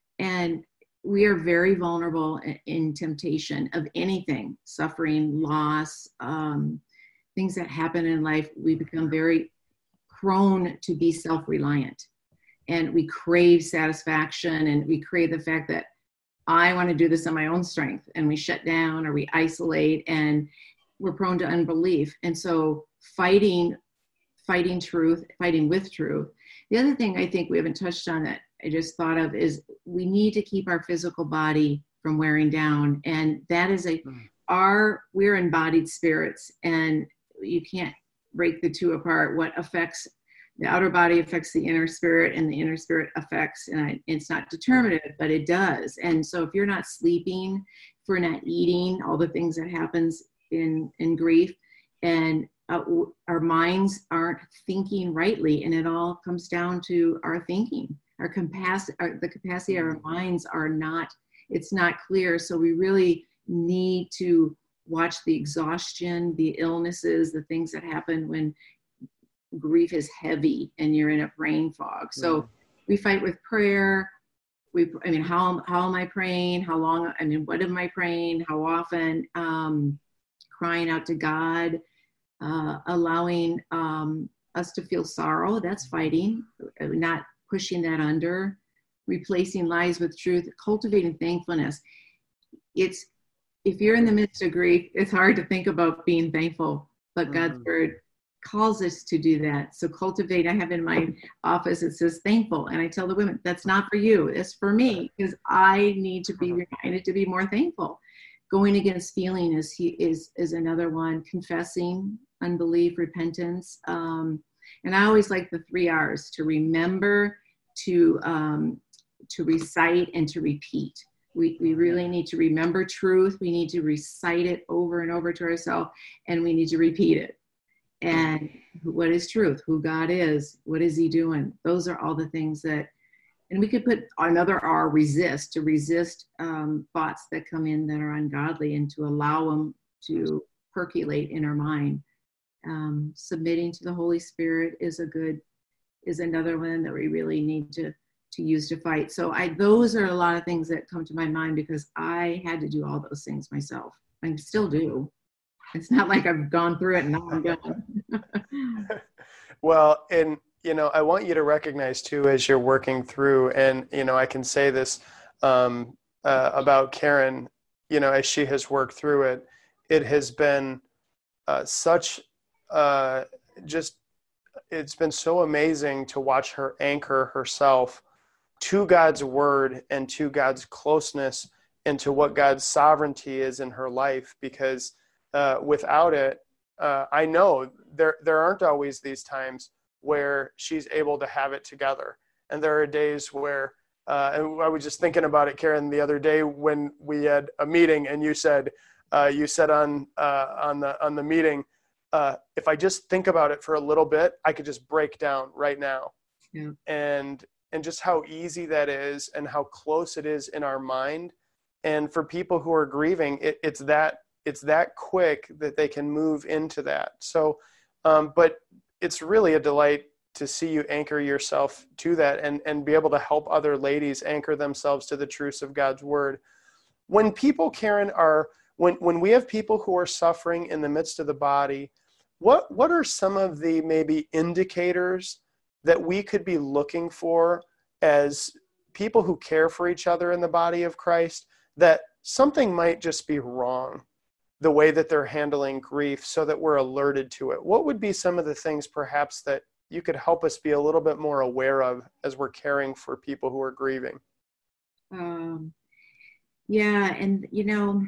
And we are very vulnerable in, in temptation of anything, suffering, loss, um, things that happen in life. We become very prone to be self-reliant, and we crave satisfaction, and we crave the fact that I want to do this on my own strength, and we shut down or we isolate, and we're prone to unbelief. And so fighting, fighting truth, fighting with truth. The other thing I think we haven't touched on that I just thought of is we need to keep our physical body from wearing down. And that is a, mm. our, we're embodied spirits, and you can't break the two apart. What affects the outer body affects the inner spirit, and the inner spirit affects, and I, it's not determinative, but it does. And so if you're not sleeping, if we're not eating, all the things that happens in, in grief, and uh, our minds aren't thinking rightly, and it all comes down to our thinking, our capacity, our, the capacity of our minds are not, it's not clear. So we really need to watch the exhaustion, the illnesses, the things that happen when grief is heavy and you're in a brain fog. So mm. we fight with prayer. We, I mean, how, how am I praying? How long, I mean, what am I praying? How often? Um, crying out to God, uh, allowing um, us to feel sorrow. That's fighting, not pushing that under, replacing lies with truth, cultivating thankfulness. It's, if you're in the midst of grief, it's hard to think about being thankful, but mm. God's word calls us to do that. So cultivate, I have in my office, it says thankful. And I tell the women, that's not for you, it's for me, because I need to be reminded to be more thankful. Going against feeling is, he is, is another one. Confessing, unbelief, repentance. Um, and I always like the three R's: to remember, to, um, to recite, and to repeat. We, we really need to remember truth. We need to recite it over and over to ourselves, and we need to repeat it. And what is truth? Who God is? What is he doing? Those are all the things that, and we could put another R, resist, to resist um, thoughts that come in that are ungodly, and to allow them to percolate in our mind. Um, submitting to the Holy Spirit is a good, is another one that we really need to, to use to fight. So I, those are a lot of things that come to my mind, because I had to do all those things myself. I still do. It's not like I've gone through it and now I'm done. Well, and, you know, I want you to recognize too, as you're working through, and, you know, I can say this um, uh, about Karen, you know, as she has worked through it, it has been uh, such uh, just, it's been so amazing to watch her anchor herself to God's word and to God's closeness and to what God's sovereignty is in her life, because Uh, without it, uh, I know there there aren't always these times where she's able to have it together. And there are days where, uh, and I was just thinking about it, Karen, the other day when we had a meeting, and you said, uh, you said on uh, on the on the meeting, uh, if I just think about it for a little bit, I could just break down right now. Yeah. And and just how easy that is, and how close it is in our mind. And for people who are grieving, it, it's that. It's that quick that they can move into that. So, um, but it's really a delight to see you anchor yourself to that, and, and be able to help other ladies anchor themselves to the truths of God's word. When people, Karen, are, when, when we have people who are suffering in the midst of the body, what, what are some of the maybe indicators that we could be looking for as people who care for each other in the body of Christ, that something might just be wrong the way that they're handling grief, so that we're alerted to it? What would be some of the things perhaps that you could help us be a little bit more aware of as we're caring for people who are grieving? Um, yeah, and you know,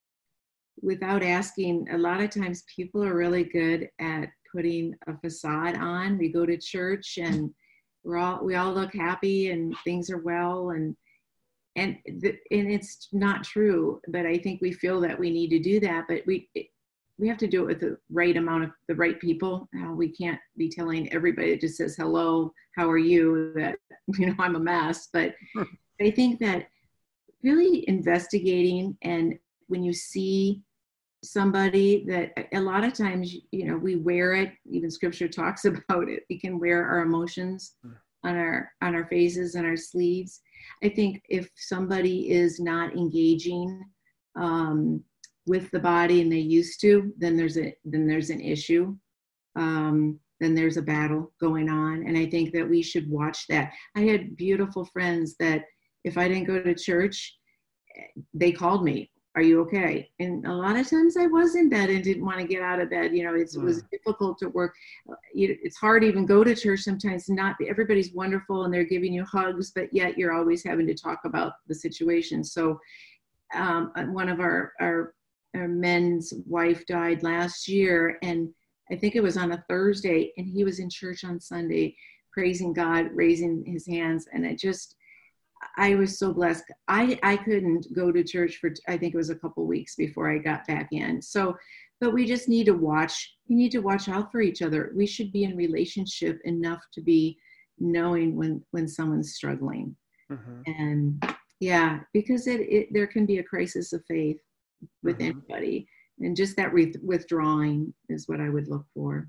without asking, a lot of times people are really good at putting a facade on. We go to church and we're all we all look happy and things are well, and and the, and it's not true. But I think we feel that we need to do that, but we we have to do it with the right amount of the right people. Uh, we can't be telling everybody that just says hello, how are you, that you know I'm a mess. But I think that really investigating, and when you see somebody that a lot of times, you know, we wear it, even scripture talks about it. We can wear our emotions on our, on our faces and our sleeves. I think if somebody is not engaging um, with the body and they used to, then there's a, then there's an issue. Um, then there's a battle going on. And I think that we should watch that. I had beautiful friends that if I didn't go to church, they called me, are you okay? And a lot of times I was in bed and didn't want to get out of bed. You know, it's, mm. it was difficult to work. It's hard to even go to church sometimes. Not everybody's wonderful and they're giving you hugs, but yet you're always having to talk about the situation. So um, one of our, our, our men's wife died last year, and I think it was on a Thursday, and he was in church on Sunday, praising God, raising his hands. And it just, I was so blessed. I, I couldn't go to church for, I think it was a couple weeks before I got back in. So, but we just need to watch, we need to watch out for each other. We should be in relationship enough to be knowing when, when someone's struggling. Mm-hmm. And yeah, because it, it, there can be a crisis of faith with mm-hmm. anybody. And just that re- withdrawing is what I would look for.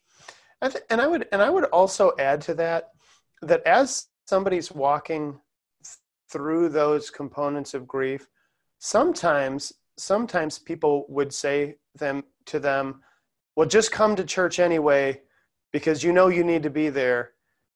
I th- and I would, and I would also add to that, that as somebody's walking through those components of grief, sometimes sometimes people would say them to them, well, just come to church anyway, because you know you need to be there.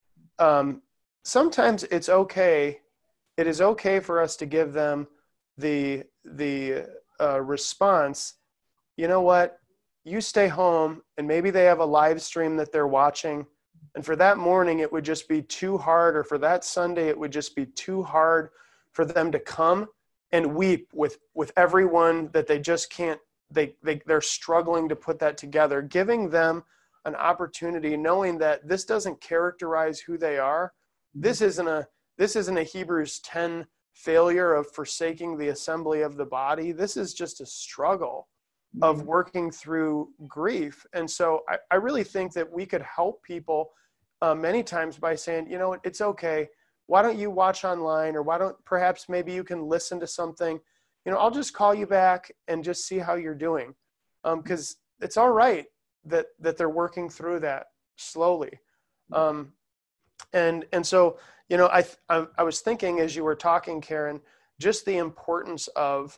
Um, sometimes it's okay. It is okay for us to give them the the uh, response, you know what, you stay home, and maybe they have a live stream that they're watching. And for that morning, it would just be too hard, or for that Sunday, it would just be too hard for them to come and weep with, with everyone that they just can't, they, they, they're struggling to put that together. Giving them an opportunity, knowing that this doesn't characterize who they are. This isn't a, this isn't a Hebrews ten failure of forsaking the assembly of the body. This is just a struggle of working through grief. And so I, I really think that we could help people uh, many times by saying, you know, it's okay. Why don't you watch online, or why don't, perhaps maybe you can listen to something, you know, I'll just call you back and just see how you're doing. Um, 'cause it's all right that, that they're working through that slowly. Um, and, and so, you know, I, I, I was thinking as you were talking, Karen, just the importance of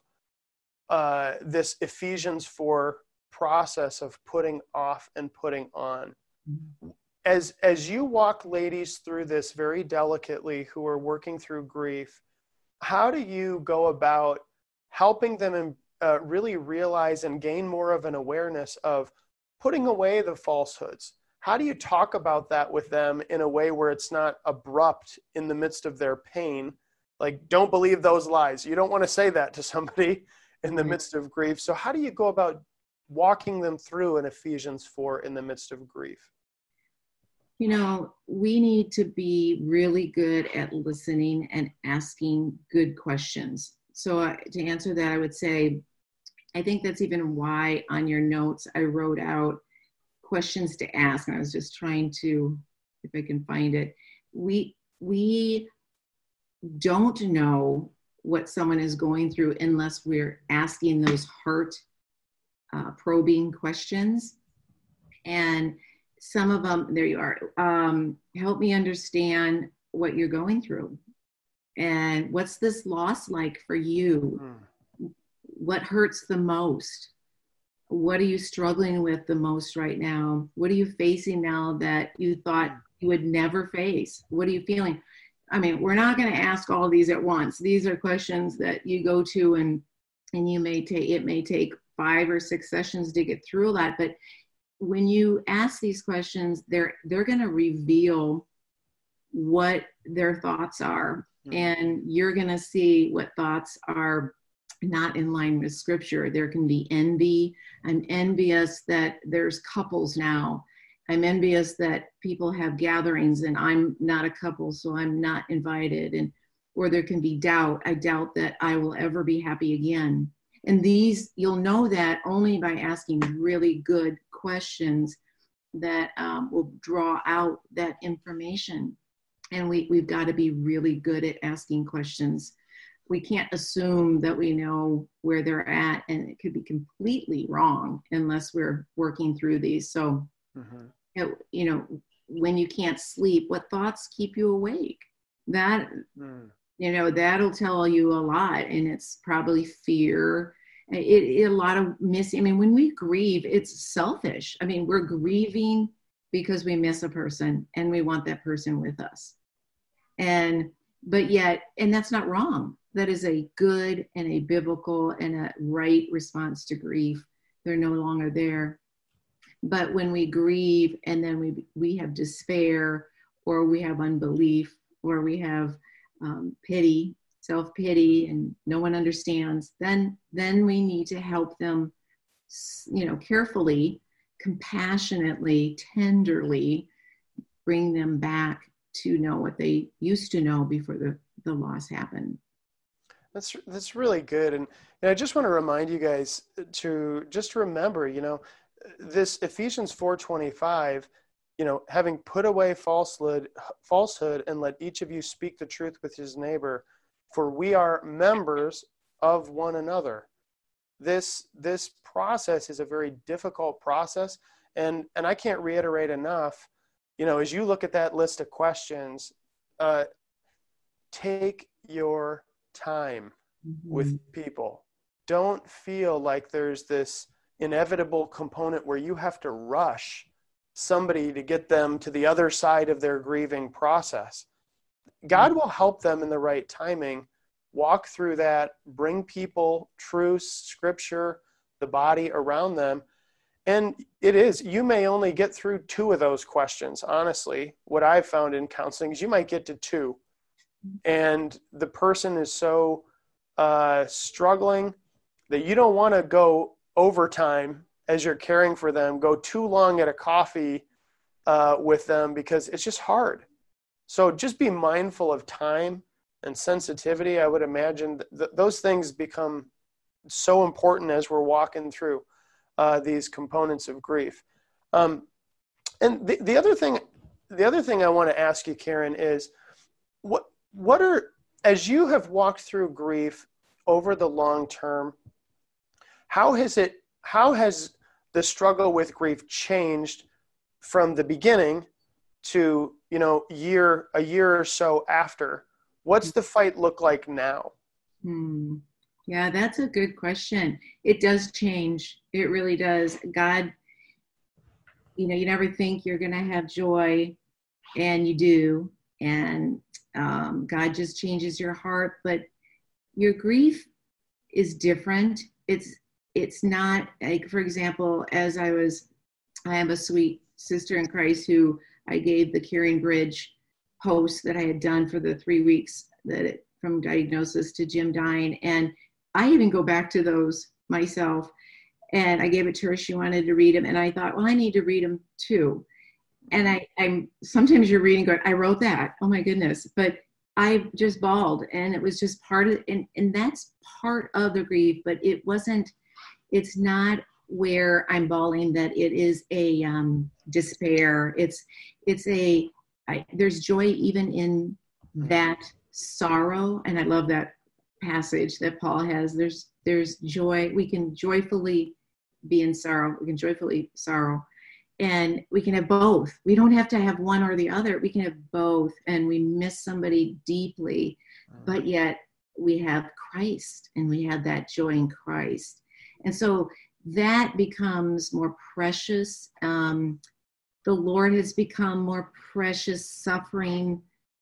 uh, this Ephesians four process of putting off and putting on. As, as you walk ladies through this very delicately, who are working through grief, how do you go about helping them in, uh, really realize and gain more of an awareness of putting away the falsehoods? How do you talk about that with them in a way where it's not abrupt in the midst of their pain? Like, don't believe those lies. You don't want to say that to somebody in the midst of grief. So how do you go about walking them through in Ephesians four in the midst of grief? You know, we need to be really good at listening and asking good questions. So uh, to answer that, I would say, I think that's even why on your notes, I wrote out questions to ask. And I was just trying to, if I can find it. We, we don't know what someone is going through unless we're asking those heart uh, probing questions. And some of them, there you are, um, help me understand what you're going through. And what's this loss like for you? Mm. What hurts the most? What are you struggling with the most right now? What are you facing now that you thought you would never face? What are you feeling? I mean, we're not going to ask all these at once. These are questions that you go to, and and you may take, it may take five or six sessions to get through that. But when you ask these questions, they're they're going to reveal what their thoughts are, mm-hmm. and you're going to see what thoughts are not in line with scripture. There can be envy. I'm envious that there's couples now. I'm envious that people have gatherings and I'm not a couple, so I'm not invited. And or there can be doubt. I doubt that I will ever be happy again. And these, you'll know that only by asking really good questions that um, will draw out that information. And we, we've got to be really good at asking questions. We can't assume that we know where they're at, and it could be completely wrong unless we're working through these. So, mm-hmm. it, you know, when you can't sleep, what thoughts keep you awake? That, mm. you know, that'll tell you a lot. And it's probably fear. It, it, a lot of missing. I mean, when we grieve, it's selfish. I mean, we're grieving because we miss a person and we want that person with us. And, but yet, and that's not wrong. That is a good and a biblical and a right response to grief. They're no longer there. But when we grieve and then we we have despair, or we have unbelief, or we have um, pity, self-pity, and no one understands, then then we need to help them, you know, carefully, compassionately, tenderly bring them back to know what they used to know before the, the loss happened. That's that's really good. And, and I just want to remind you guys to just remember, you know, this Ephesians four twenty-five, you know, having put away falsehood, falsehood and let each of you speak the truth with his neighbor, for we are members of one another. This this process is a very difficult process. And, and I can't reiterate enough, you know, as you look at that list of questions, uh, take your time mm-hmm. with people. Don't feel like there's this inevitable component where you have to rush somebody to get them to the other side of their grieving process. God mm-hmm. will help them in the right timing, walk through that, bring people, truth, scripture, the body around them. And it is, you may only get through two of those questions. Honestly, what I've found in counseling is you might get to two. And the person is so uh, struggling that you don't want to go overtime as you're caring for them, go too long at a coffee uh, with them, because it's just hard. So just be mindful of time and sensitivity. I would imagine th- those things become so important as we're walking through uh, these components of grief. Um, and the, the other thing, the other thing I want to ask you, Karen, is what, What are, as you have walked through grief over the long term, how has it, how has the struggle with grief changed from the beginning to, you know, year, a year or so after? What's the fight look like now? Hmm. Yeah, that's a good question. It does change. It really does. God, you know, you never think you're going to have joy, and you do. And Um, God just changes your heart, but your grief is different. It's it's not like, for example, as I was, I have a sweet sister in Christ who I gave the Caring Bridge post that I had done for the three weeks that it, from diagnosis to Jim dying, and I even go back to those myself. And I gave it to her. She wanted to read them, and I thought, well, I need to read them too. And I, I'm sometimes you're reading going, I wrote that. Oh my goodness. But I just bawled, and it was just part of, and, and that's part of the grief, but it wasn't, it's not where I'm bawling that it is a um, despair. It's, it's a, I, there's joy even in that sorrow. And I love that passage that Paul has. There's, there's joy. We can joyfully be in sorrow. We can joyfully sorrow. And we can have both. We don't have to have one or the other. We can have both. And we miss somebody deeply, but yet we have Christ, and we have that joy in Christ. And so that becomes more precious. Um, the Lord has become more precious. Suffering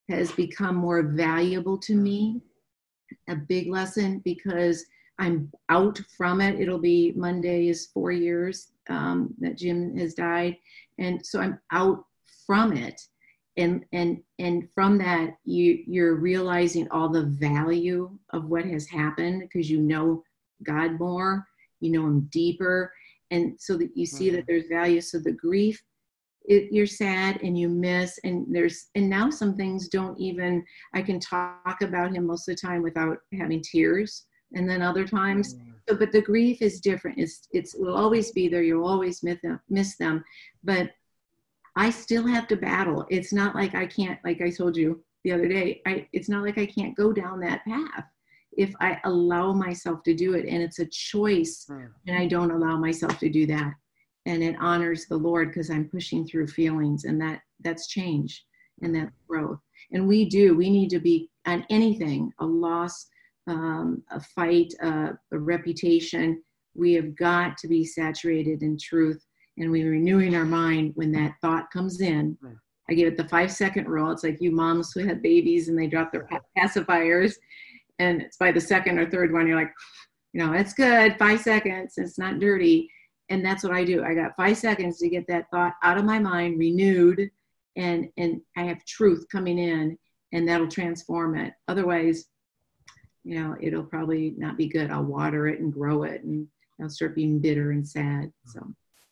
has become more valuable to me. A big lesson, because I'm out from it. It'll be Monday is four years um, that Jim has died. And so I'm out from it. And, and, and from that, you, you're realizing all the value of what has happened, because you know God more, you know him deeper. And so that you see mm-hmm. that there's value. So the grief, it, you're sad and you miss, and there's, and now some things don't even, I can talk about him most of the time without having tears. And then other times, mm. so, but the grief is different. It's, it's, will always be there. You'll always miss them, miss them, but I still have to battle. It's not like I can't, like I told you the other day, I, it's not like I can't go down that path if I allow myself to do it. And it's a choice, mm. and I don't allow myself to do that. And it honors the Lord, because I'm pushing through feelings, and that that's change and that growth. And we do, we need to be on anything, a loss, um, a fight, uh, a reputation. We have got to be saturated in truth, and we're renewing our mind when that thought comes in. Mm. I give it the five second rule. It's like you moms who have babies and they drop their pacifiers, and it's by the second or third one, you're like, you know, it's good, five seconds, it's not dirty. And that's what I do. I got five seconds to get that thought out of my mind, renewed, and, and I have truth coming in, and that'll transform it. Otherwise, you know, it'll probably not be good. I'll water it and grow it, and I'll start being bitter and sad. So,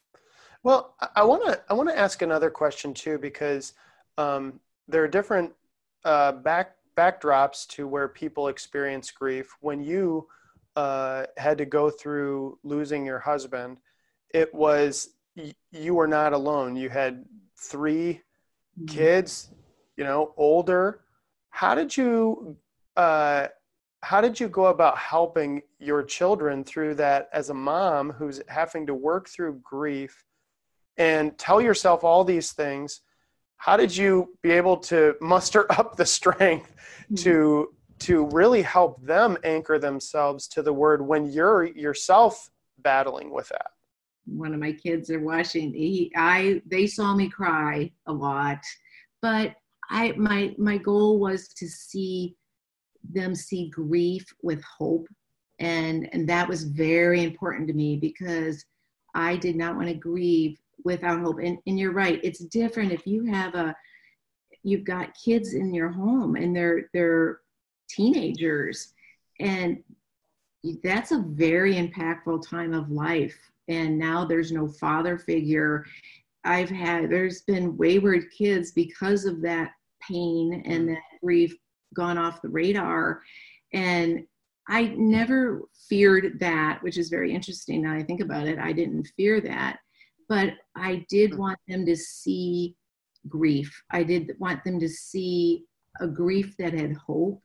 well, I want to I want to ask another question too, because um, there are different uh, back backdrops to where people experience grief. When you uh, had to go through losing your husband, it was, you were not alone. You had three kids, you know, older. How did you, uh, how did you go about helping your children through that as a mom who's having to work through grief and tell yourself all these things? How did you be able to muster up the strength to, to really help them anchor themselves to the word when you're yourself battling with that? One of my kids are watching. He, I, they saw me cry a lot, but I, my, my goal was to see them see grief with hope. And, and that was very important to me, because I did not want to grieve without hope. And, and you're right. It's different if you have a, you've got kids in your home and they're, they're teenagers, and that's a very impactful time of life. And now there's no father figure. I've had, there's been wayward kids because of that pain and that grief gone off the radar. And I never feared that, which is very interesting now I think about it. I didn't fear that, but I did want them to see grief. I did want them to see a grief that had hope,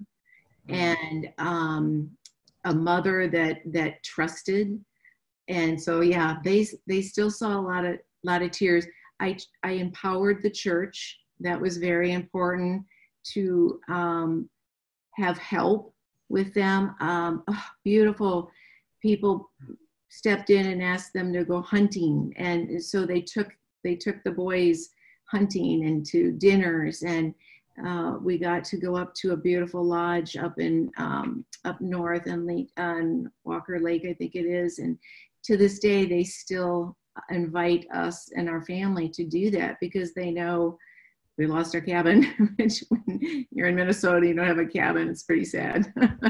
and um, a mother that, that trusted. And so, yeah, they, they still saw a lot of, lot of tears. I, I empowered the church. That was very important, to um, have help with them. Um, oh, beautiful people stepped in and asked them to go hunting. And so they took, they took the boys hunting and to dinners, and uh, we got to go up to a beautiful lodge up in, um, up north in Lake, on Walker Lake, I think it is. And to this day, they still invite us and our family to do that, because they know we lost our cabin, which when you're in Minnesota, you don't have a cabin. It's pretty sad.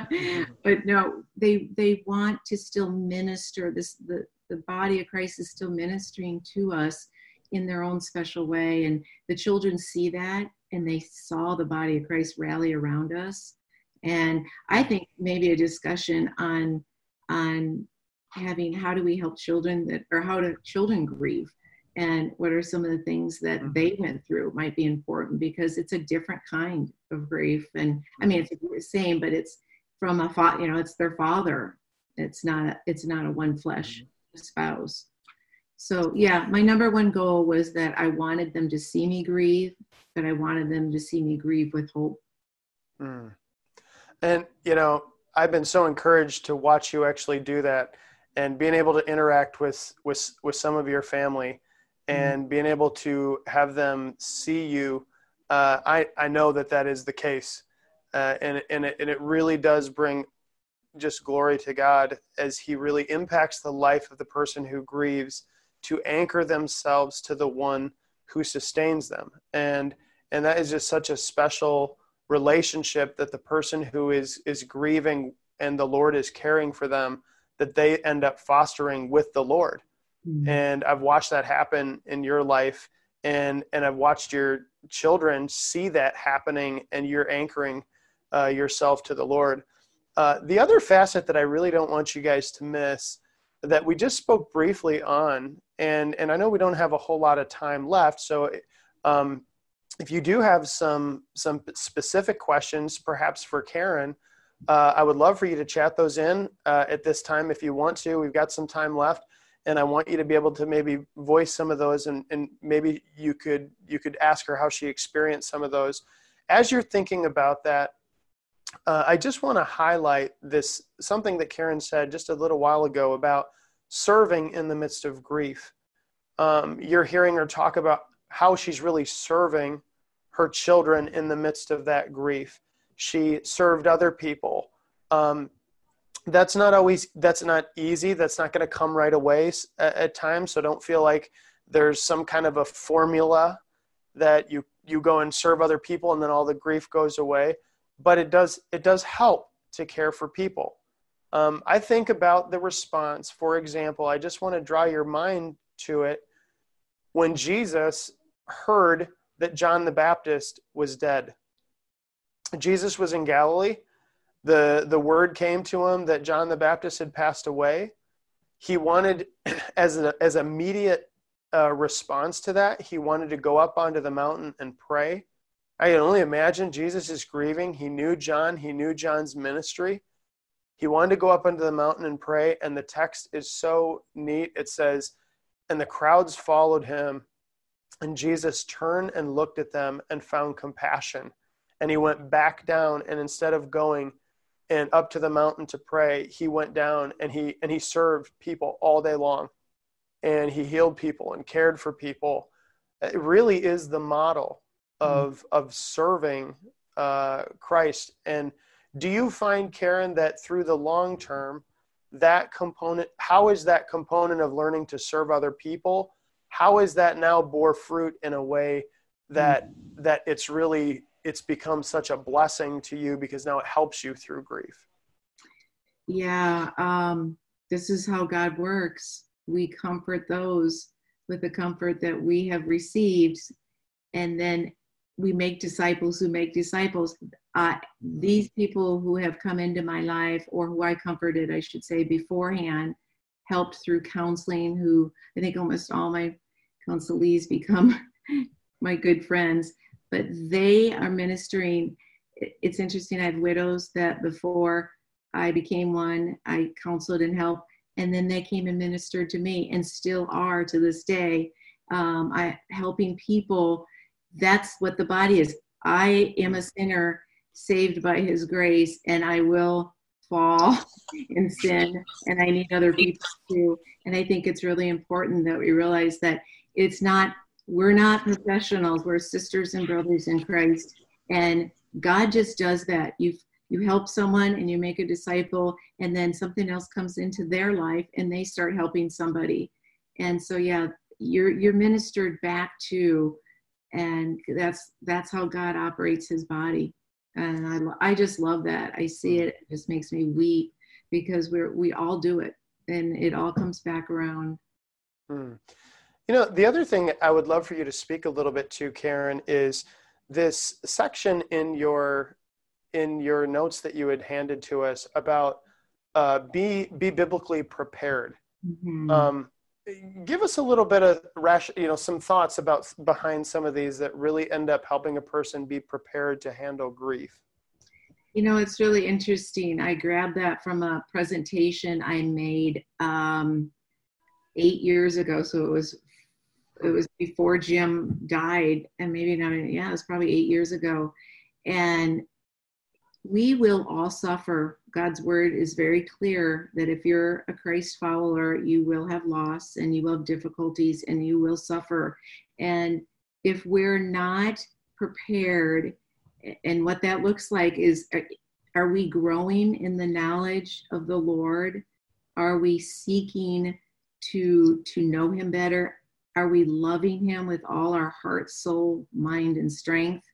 But no, they they want to still minister. This the, the body of Christ is still ministering to us in their own special way. And the children see that, and they saw the body of Christ rally around us. And I think maybe a discussion on on having, how do we help children that, or how do children grieve, and what are some of the things that they went through might be important, because it's a different kind of grief. And I mean, it's the same, but it's from a fa- you know, it's their father. It's not a, it's not a one flesh spouse. So yeah, my number one goal was that I wanted them to see me grieve, but I wanted them to see me grieve with hope. Mm. And you know, I've been so encouraged to watch you actually do that, and being able to interact with, with, with some of your family, and being able to have them see you uh, I, I know that that is the case. Uh, and, and, it, and it really does bring just glory to God as he really impacts the life of the person who grieves to anchor themselves to the one who sustains them. And, and that is just such a special relationship that the person who is, is grieving and the Lord is caring for them, that they end up fostering with the Lord. Mm-hmm. And I've watched that happen in your life, and, and I've watched your children see that happening, and you're anchoring uh, yourself to the Lord. Uh, the other facet that I really don't want you guys to miss that we just spoke briefly on, and, and I know we don't have a whole lot of time left. So um, if you do have some, some specific questions, perhaps for Karen, uh, I would love for you to chat those in uh, at this time if you want to. We've got some time left, and I want you to be able to maybe voice some of those, and, and maybe you could, you could ask her how she experienced some of those. As you're thinking about that, Uh, I just want to highlight this, something that Karen said just a little while ago about serving in the midst of grief. Um, you're hearing her talk about how she's really serving her children in the midst of that grief. She served other people. Um, that's not always, that's not easy. That's not going to come right away at, at times. So don't feel like there's some kind of a formula that you, you go and serve other people and then all the grief goes away. But it does it does help to care for people. Um, I think about the response. For example, I just want to draw your mind to it. When Jesus heard that John the Baptist was dead, Jesus was in Galilee. The, the word came to him that John the Baptist had passed away. He wanted, as an as immediate uh, response to that, he wanted to go up onto the mountain and pray. I can only imagine Jesus is grieving. He knew John. He knew John's ministry. He wanted to go up onto the mountain and pray. And the text is so neat. It says, and the crowds followed him. And Jesus turned and looked at them and found compassion. And he went back down. And instead of going and up to the mountain to pray, he went down and he, and he served people all day long. And he healed people and cared for people. It really is the model of of serving uh, Christ. And do you find, Karen, that through the long term, that component, how is that component of learning to serve other people, how is that now bore fruit in a way that that it's really, it's become such a blessing to you because now it helps you through grief? Yeah, um, this is how God works. We comfort those with the comfort that we have received, and then we make disciples who make disciples. Uh, these people who have come into my life, or who I comforted, I should say, beforehand, helped through counseling, who I think almost all my counselees become my good friends, but they are ministering. It's interesting. I have widows that before I became one, I counseled and helped, and then they came and ministered to me and still are to this day. Um, I helping people. That's what the body is. I am a sinner saved by his grace, and I will fall in sin, and I need other people too. And I think it's really important that we realize that it's not, we're not professionals. We're sisters and brothers in Christ. And God just does that. You you help someone and you make a disciple, and then something else comes into their life and they start helping somebody. And so, yeah, you're you're ministered back to. And that's that's how God operates his body. And I, I just love that. I see it. It just makes me weep because we're we all do it. And it all comes back around. Hmm. You know, the other thing I would love for you to speak a little bit to, Karen, is this section in your in your notes that you had handed to us about uh, be be biblically prepared. Mm-hmm. Um, Give us a little bit of rash, you know, some thoughts about behind some of these that really end up helping a person be prepared to handle grief. You know, it's really interesting. I grabbed that from a presentation I made um, eight years ago. So it was it was before Jim died, and maybe not. Yeah, it was probably eight years ago. And we will all suffer. God's word is very clear that if you're a Christ follower, you will have loss and you will have difficulties and you will suffer. And if we're not prepared, and what that looks like is, are we growing in the knowledge of the Lord? Are we seeking to, to know him better? Are we loving him with all our heart, soul, mind, and strength?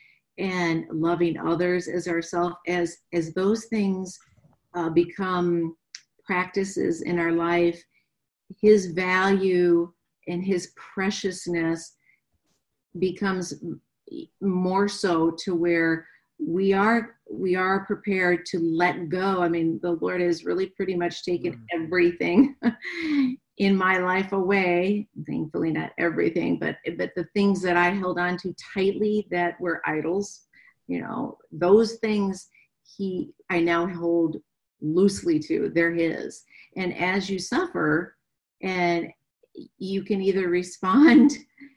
And loving others as ourselves? As, as those things uh, become practices in our life, his value and his preciousness becomes more so, to where we are we are prepared to let go. I mean, the Lord has really pretty much taken mm. everything in my life away. Thankfully, not everything, but but the things that I held on to tightly that were idols, you know, those things he I now hold loosely to. They're his. And as you suffer, and you can either respond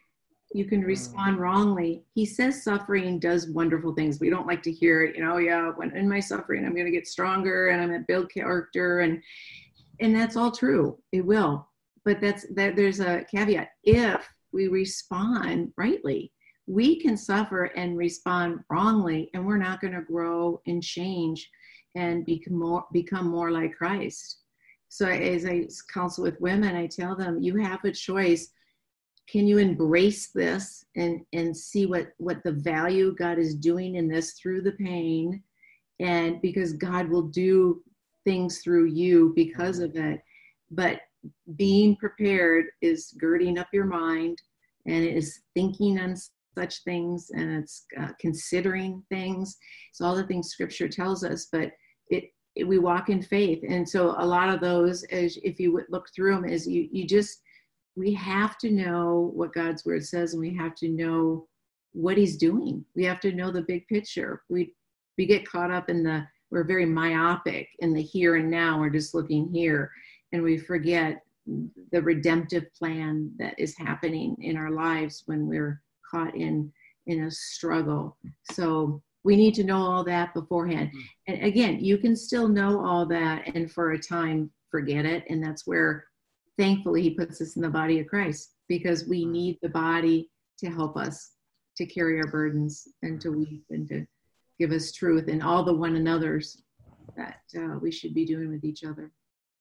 you can respond wrongly. He says suffering does wonderful things. We don't like to hear it, you know, yeah, when in my suffering, I'm going to get stronger and I'm going to build character. And, and that's all true. It will. But that's that there's a caveat. If we respond rightly, we can suffer and respond wrongly, and we're not going to grow and change and become more, become more like Christ. So as I counsel with women, I tell them, you have a choice. Can you embrace this and, and see what, what the value God is doing in this through the pain? And because God will do things through you because of it. But being prepared is girding up your mind, and it is thinking on such things, and it's uh, considering things. It's all the things Scripture tells us, but it, it we walk in faith. And so a lot of those, as if you would look through them, is you you just, we have to know what God's word says, and we have to know what he's doing. We have to know the big picture. We we get caught up in the, we're very myopic in the here and now. We're just looking here, and we forget the redemptive plan that is happening in our lives when we're caught in, in a struggle. So we need to know all that beforehand. And again, you can still know all that and for a time forget it. And that's where, thankfully, he puts us in the body of Christ, because we need the body to help us to carry our burdens and to weep and to give us truth and all the one another's that uh, we should be doing with each other.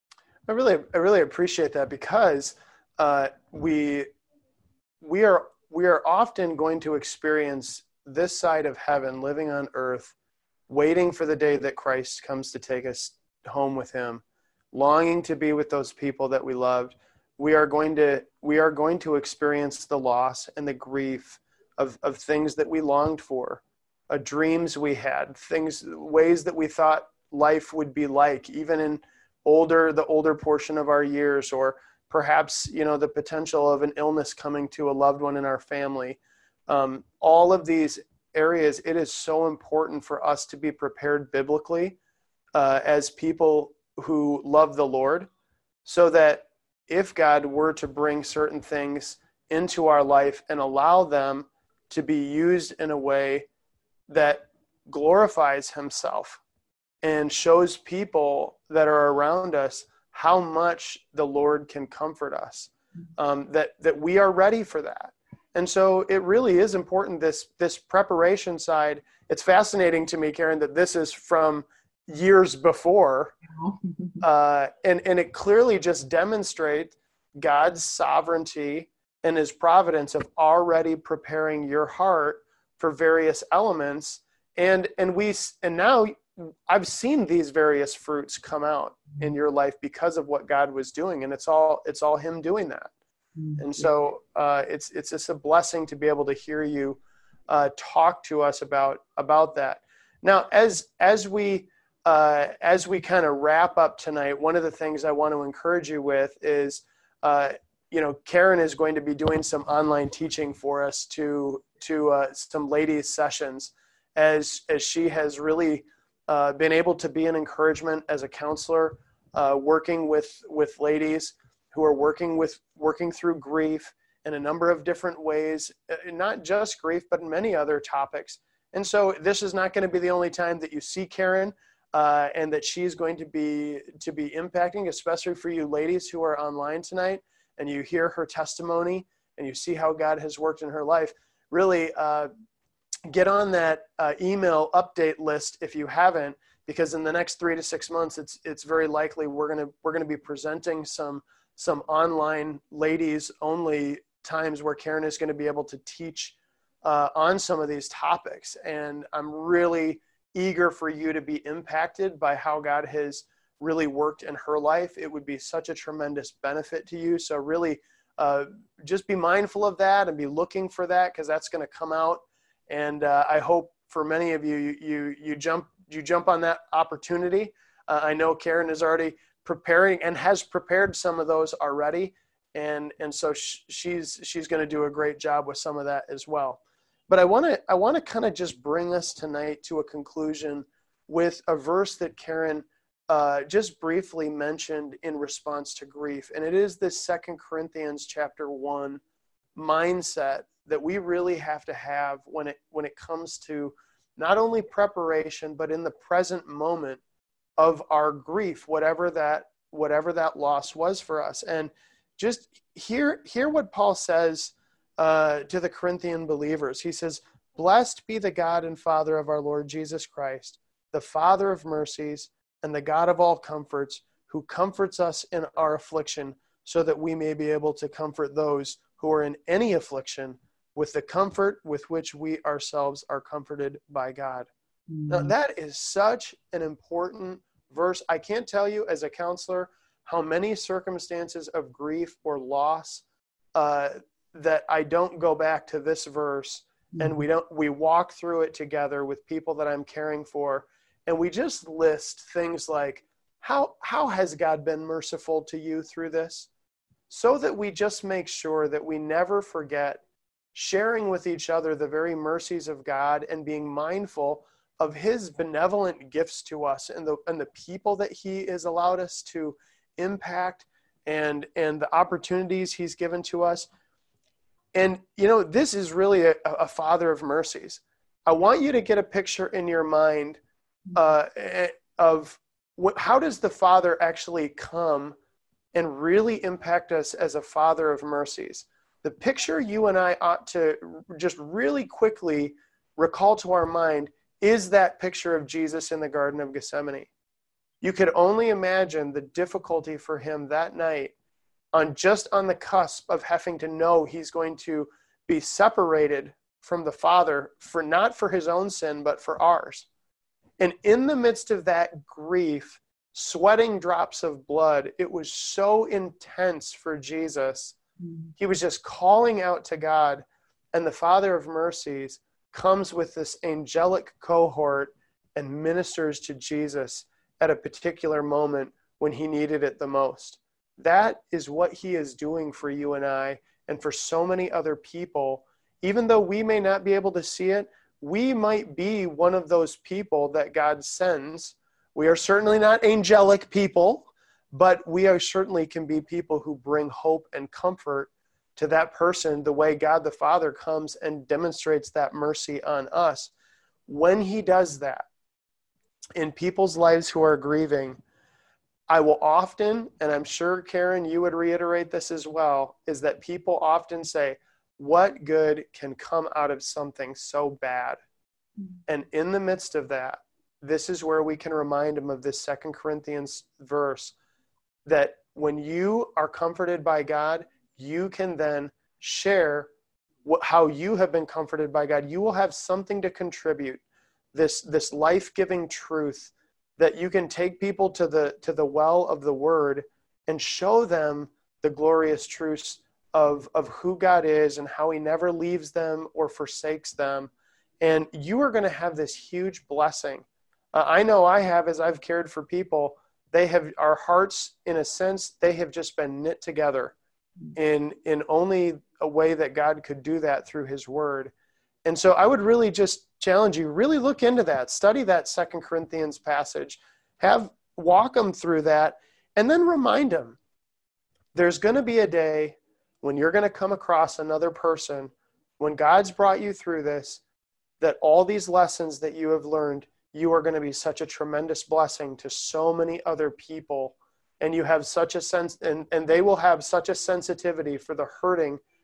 I really, I really appreciate that, because uh, we, we are, we are often going to experience this side of heaven, living on earth, waiting for the day that Christ comes to take us home with him, longing to be with those people that we loved. We are going to, we are going to experience the loss and the grief of, of things that we longed for, uh, dreams we had, things, ways that we thought life would be like, even in older, the older portion of our years, or perhaps, you know, the potential of an illness coming to a loved one in our family. Um, all of these areas, it is so important for us to be prepared biblically uh, as people who love the Lord, so that if God were to bring certain things into our life and allow them to be used in a way that glorifies himself and shows people that are around us how much the Lord can comfort us, um, that, that we are ready for that. And so it really is important, this, this preparation side. It's fascinating to me, Karen, that this is from years before, uh, and, and it clearly just demonstrates God's sovereignty and his providence of already preparing your heart for various elements. And, and we, and now I've seen these various fruits come out in your life because of what God was doing. And it's all, it's all him doing that. And so uh, it's, it's just a blessing to be able to hear you uh, talk to us about, about that. Now, as, as we, uh, as we kind of wrap up tonight, one of the things I want to encourage you with is, uh, you know, Karen is going to be doing some online teaching for us to, to uh, some ladies sessions, as, as she has really uh, been able to be an encouragement as a counselor, uh, working with, with ladies who are working with, working through grief in a number of different ways, not just grief, but many other topics. And so this is not going to be the only time that you see Karen, uh, and that she's going to be, to be impacting, especially for you ladies who are online tonight, and you hear her testimony and you see how God has worked in her life. Really, uh, get on that uh, email update list if you haven't, because in the next three to six months, it's it's very likely we're gonna we're gonna be presenting some some online ladies only times where Karen is going to be able to teach uh, on some of these topics, and I'm really eager for you to be impacted by how God has really worked in her life. It would be such a tremendous benefit to you. So really, uh, just be mindful of that and be looking for that, because that's going to come out. And uh, I hope for many of you, you you, you jump you jump on that opportunity. Uh, I know Karen is already preparing and has prepared some of those already, and and so sh- she's she's going to do a great job with some of that as well. But I want to I want to kind of just bring us tonight to a conclusion with a verse that Karen uh, just briefly mentioned in response to grief, and it is this Second Corinthians chapter one mindset that we really have to have when it when it comes to not only preparation, but in the present moment of our grief, whatever that whatever that loss was for us. And just hear hear what Paul says uh, to the Corinthian believers. He says, "Blessed be the God and Father of our Lord Jesus Christ, the Father of mercies and the God of all comforts, who comforts us in our affliction, so that we may be able to comfort those who are in any affliction with the comfort with which we ourselves are comforted by God." Mm-hmm. Now, that is such an important verse. I can't tell you as a counselor how many circumstances of grief or loss uh, that I don't go back to this verse, mm-hmm. and we don't we walk through it together with people that I'm caring for, and we just list things like, how how has God been merciful to you through this? So that we just make sure that we never forget sharing with each other the very mercies of God and being mindful of his benevolent gifts to us and the and the people that he has allowed us to impact, and and the opportunities he's given to us. And, you know, this is really a, a Father of mercies. I want you to get a picture in your mind uh, of what, how does the Father actually come and really impact us as a Father of mercies. The picture you and I ought to just really quickly recall to our mind is that picture of Jesus in the Garden of Gethsemane. You could only imagine the difficulty for him that night, on just on the cusp of having to know he's going to be separated from the Father, for not for his own sin, but for ours. And in the midst of that grief, sweating drops of blood, it was so intense for Jesus. He was just calling out to God, and the Father of mercies comes with this angelic cohort and ministers to Jesus at a particular moment when he needed it the most. That is what he is doing for you and I, and for so many other people. Even though we may not be able to see it, we might be one of those people that God sends. We are certainly not angelic people, but we are certainly can be people who bring hope and comfort to that person the way God the Father comes and demonstrates that mercy on us. When he does that in people's lives who are grieving, I will often, and I'm sure, Karen, you would reiterate this as well, is that people often say, what good can come out of something so bad? Mm-hmm. And in the midst of that, this is where we can remind them of this Second Corinthians verse, that when you are comforted by God, you can then share what, how you have been comforted by God. You will have something to contribute, this, this life-giving truth that you can take people to the to the well of the Word and show them the glorious truths of, of who God is and how he never leaves them or forsakes them. And you are going to have this huge blessing. Uh, I know I have, as I've cared for people, they have, our hearts, in a sense, they have just been knit together in, in only a way that God could do that through his Word. And so I would really just challenge you, really look into that, study that Second Corinthians passage, have walk them through that, and then remind them, there's going to be a day when you're going to come across another person, when God's brought you through this, that all these lessons that you have learned, you are going to be such a tremendous blessing to so many other people. And you have such a sense, and, and they will have such a sensitivity for the hurting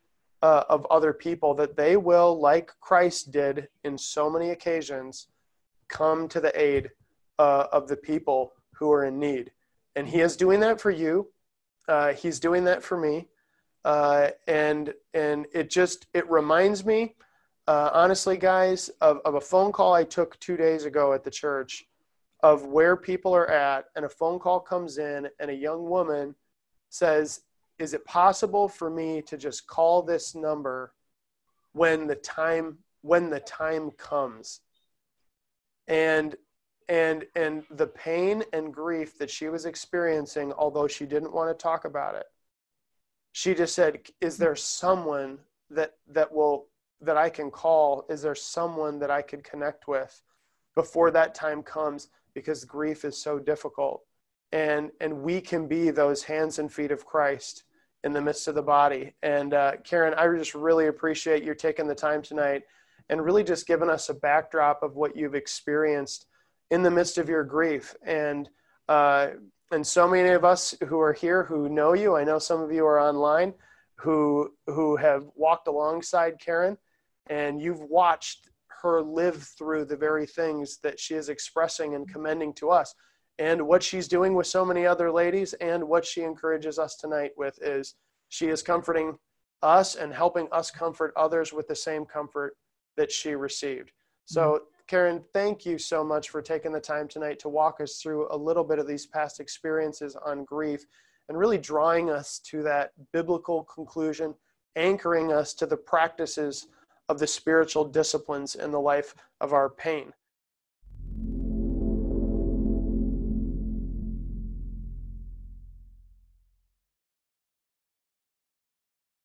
uh, of other people, that they will, like Christ did in so many occasions, come to the aid uh, of the people who are in need. And he is doing that for you. Uh, he's doing that for me. Uh, and and it just, it reminds me, uh, honestly, guys, of, of a phone call I took two days ago at the church, of where people are at, and a phone call comes in and a young woman says, is it possible for me to just call this number when the time, when the time comes? And, and, and the pain and grief that she was experiencing, although she didn't want to talk about it, she just said, is there someone that, that will, that I can call? Is there someone that I could connect with before that time comes? Because grief is so difficult. And, and we can be those hands and feet of Christ in the midst of the body. And uh, Karen, I just really appreciate you taking the time tonight and really just giving us a backdrop of what you've experienced in the midst of your grief. And, uh, and so many of us who are here who know you, I know some of you are online, who, who have walked alongside Karen, and you've watched her live through the very things that she is expressing and commending to us. And what she's doing with so many other ladies, and what she encourages us tonight with, is she is comforting us and helping us comfort others with the same comfort that she received. So Karen, thank you so much for taking the time tonight to walk us through a little bit of these past experiences on grief, and really drawing us to that biblical conclusion, anchoring us to the practices of the spiritual disciplines in the life of our pain.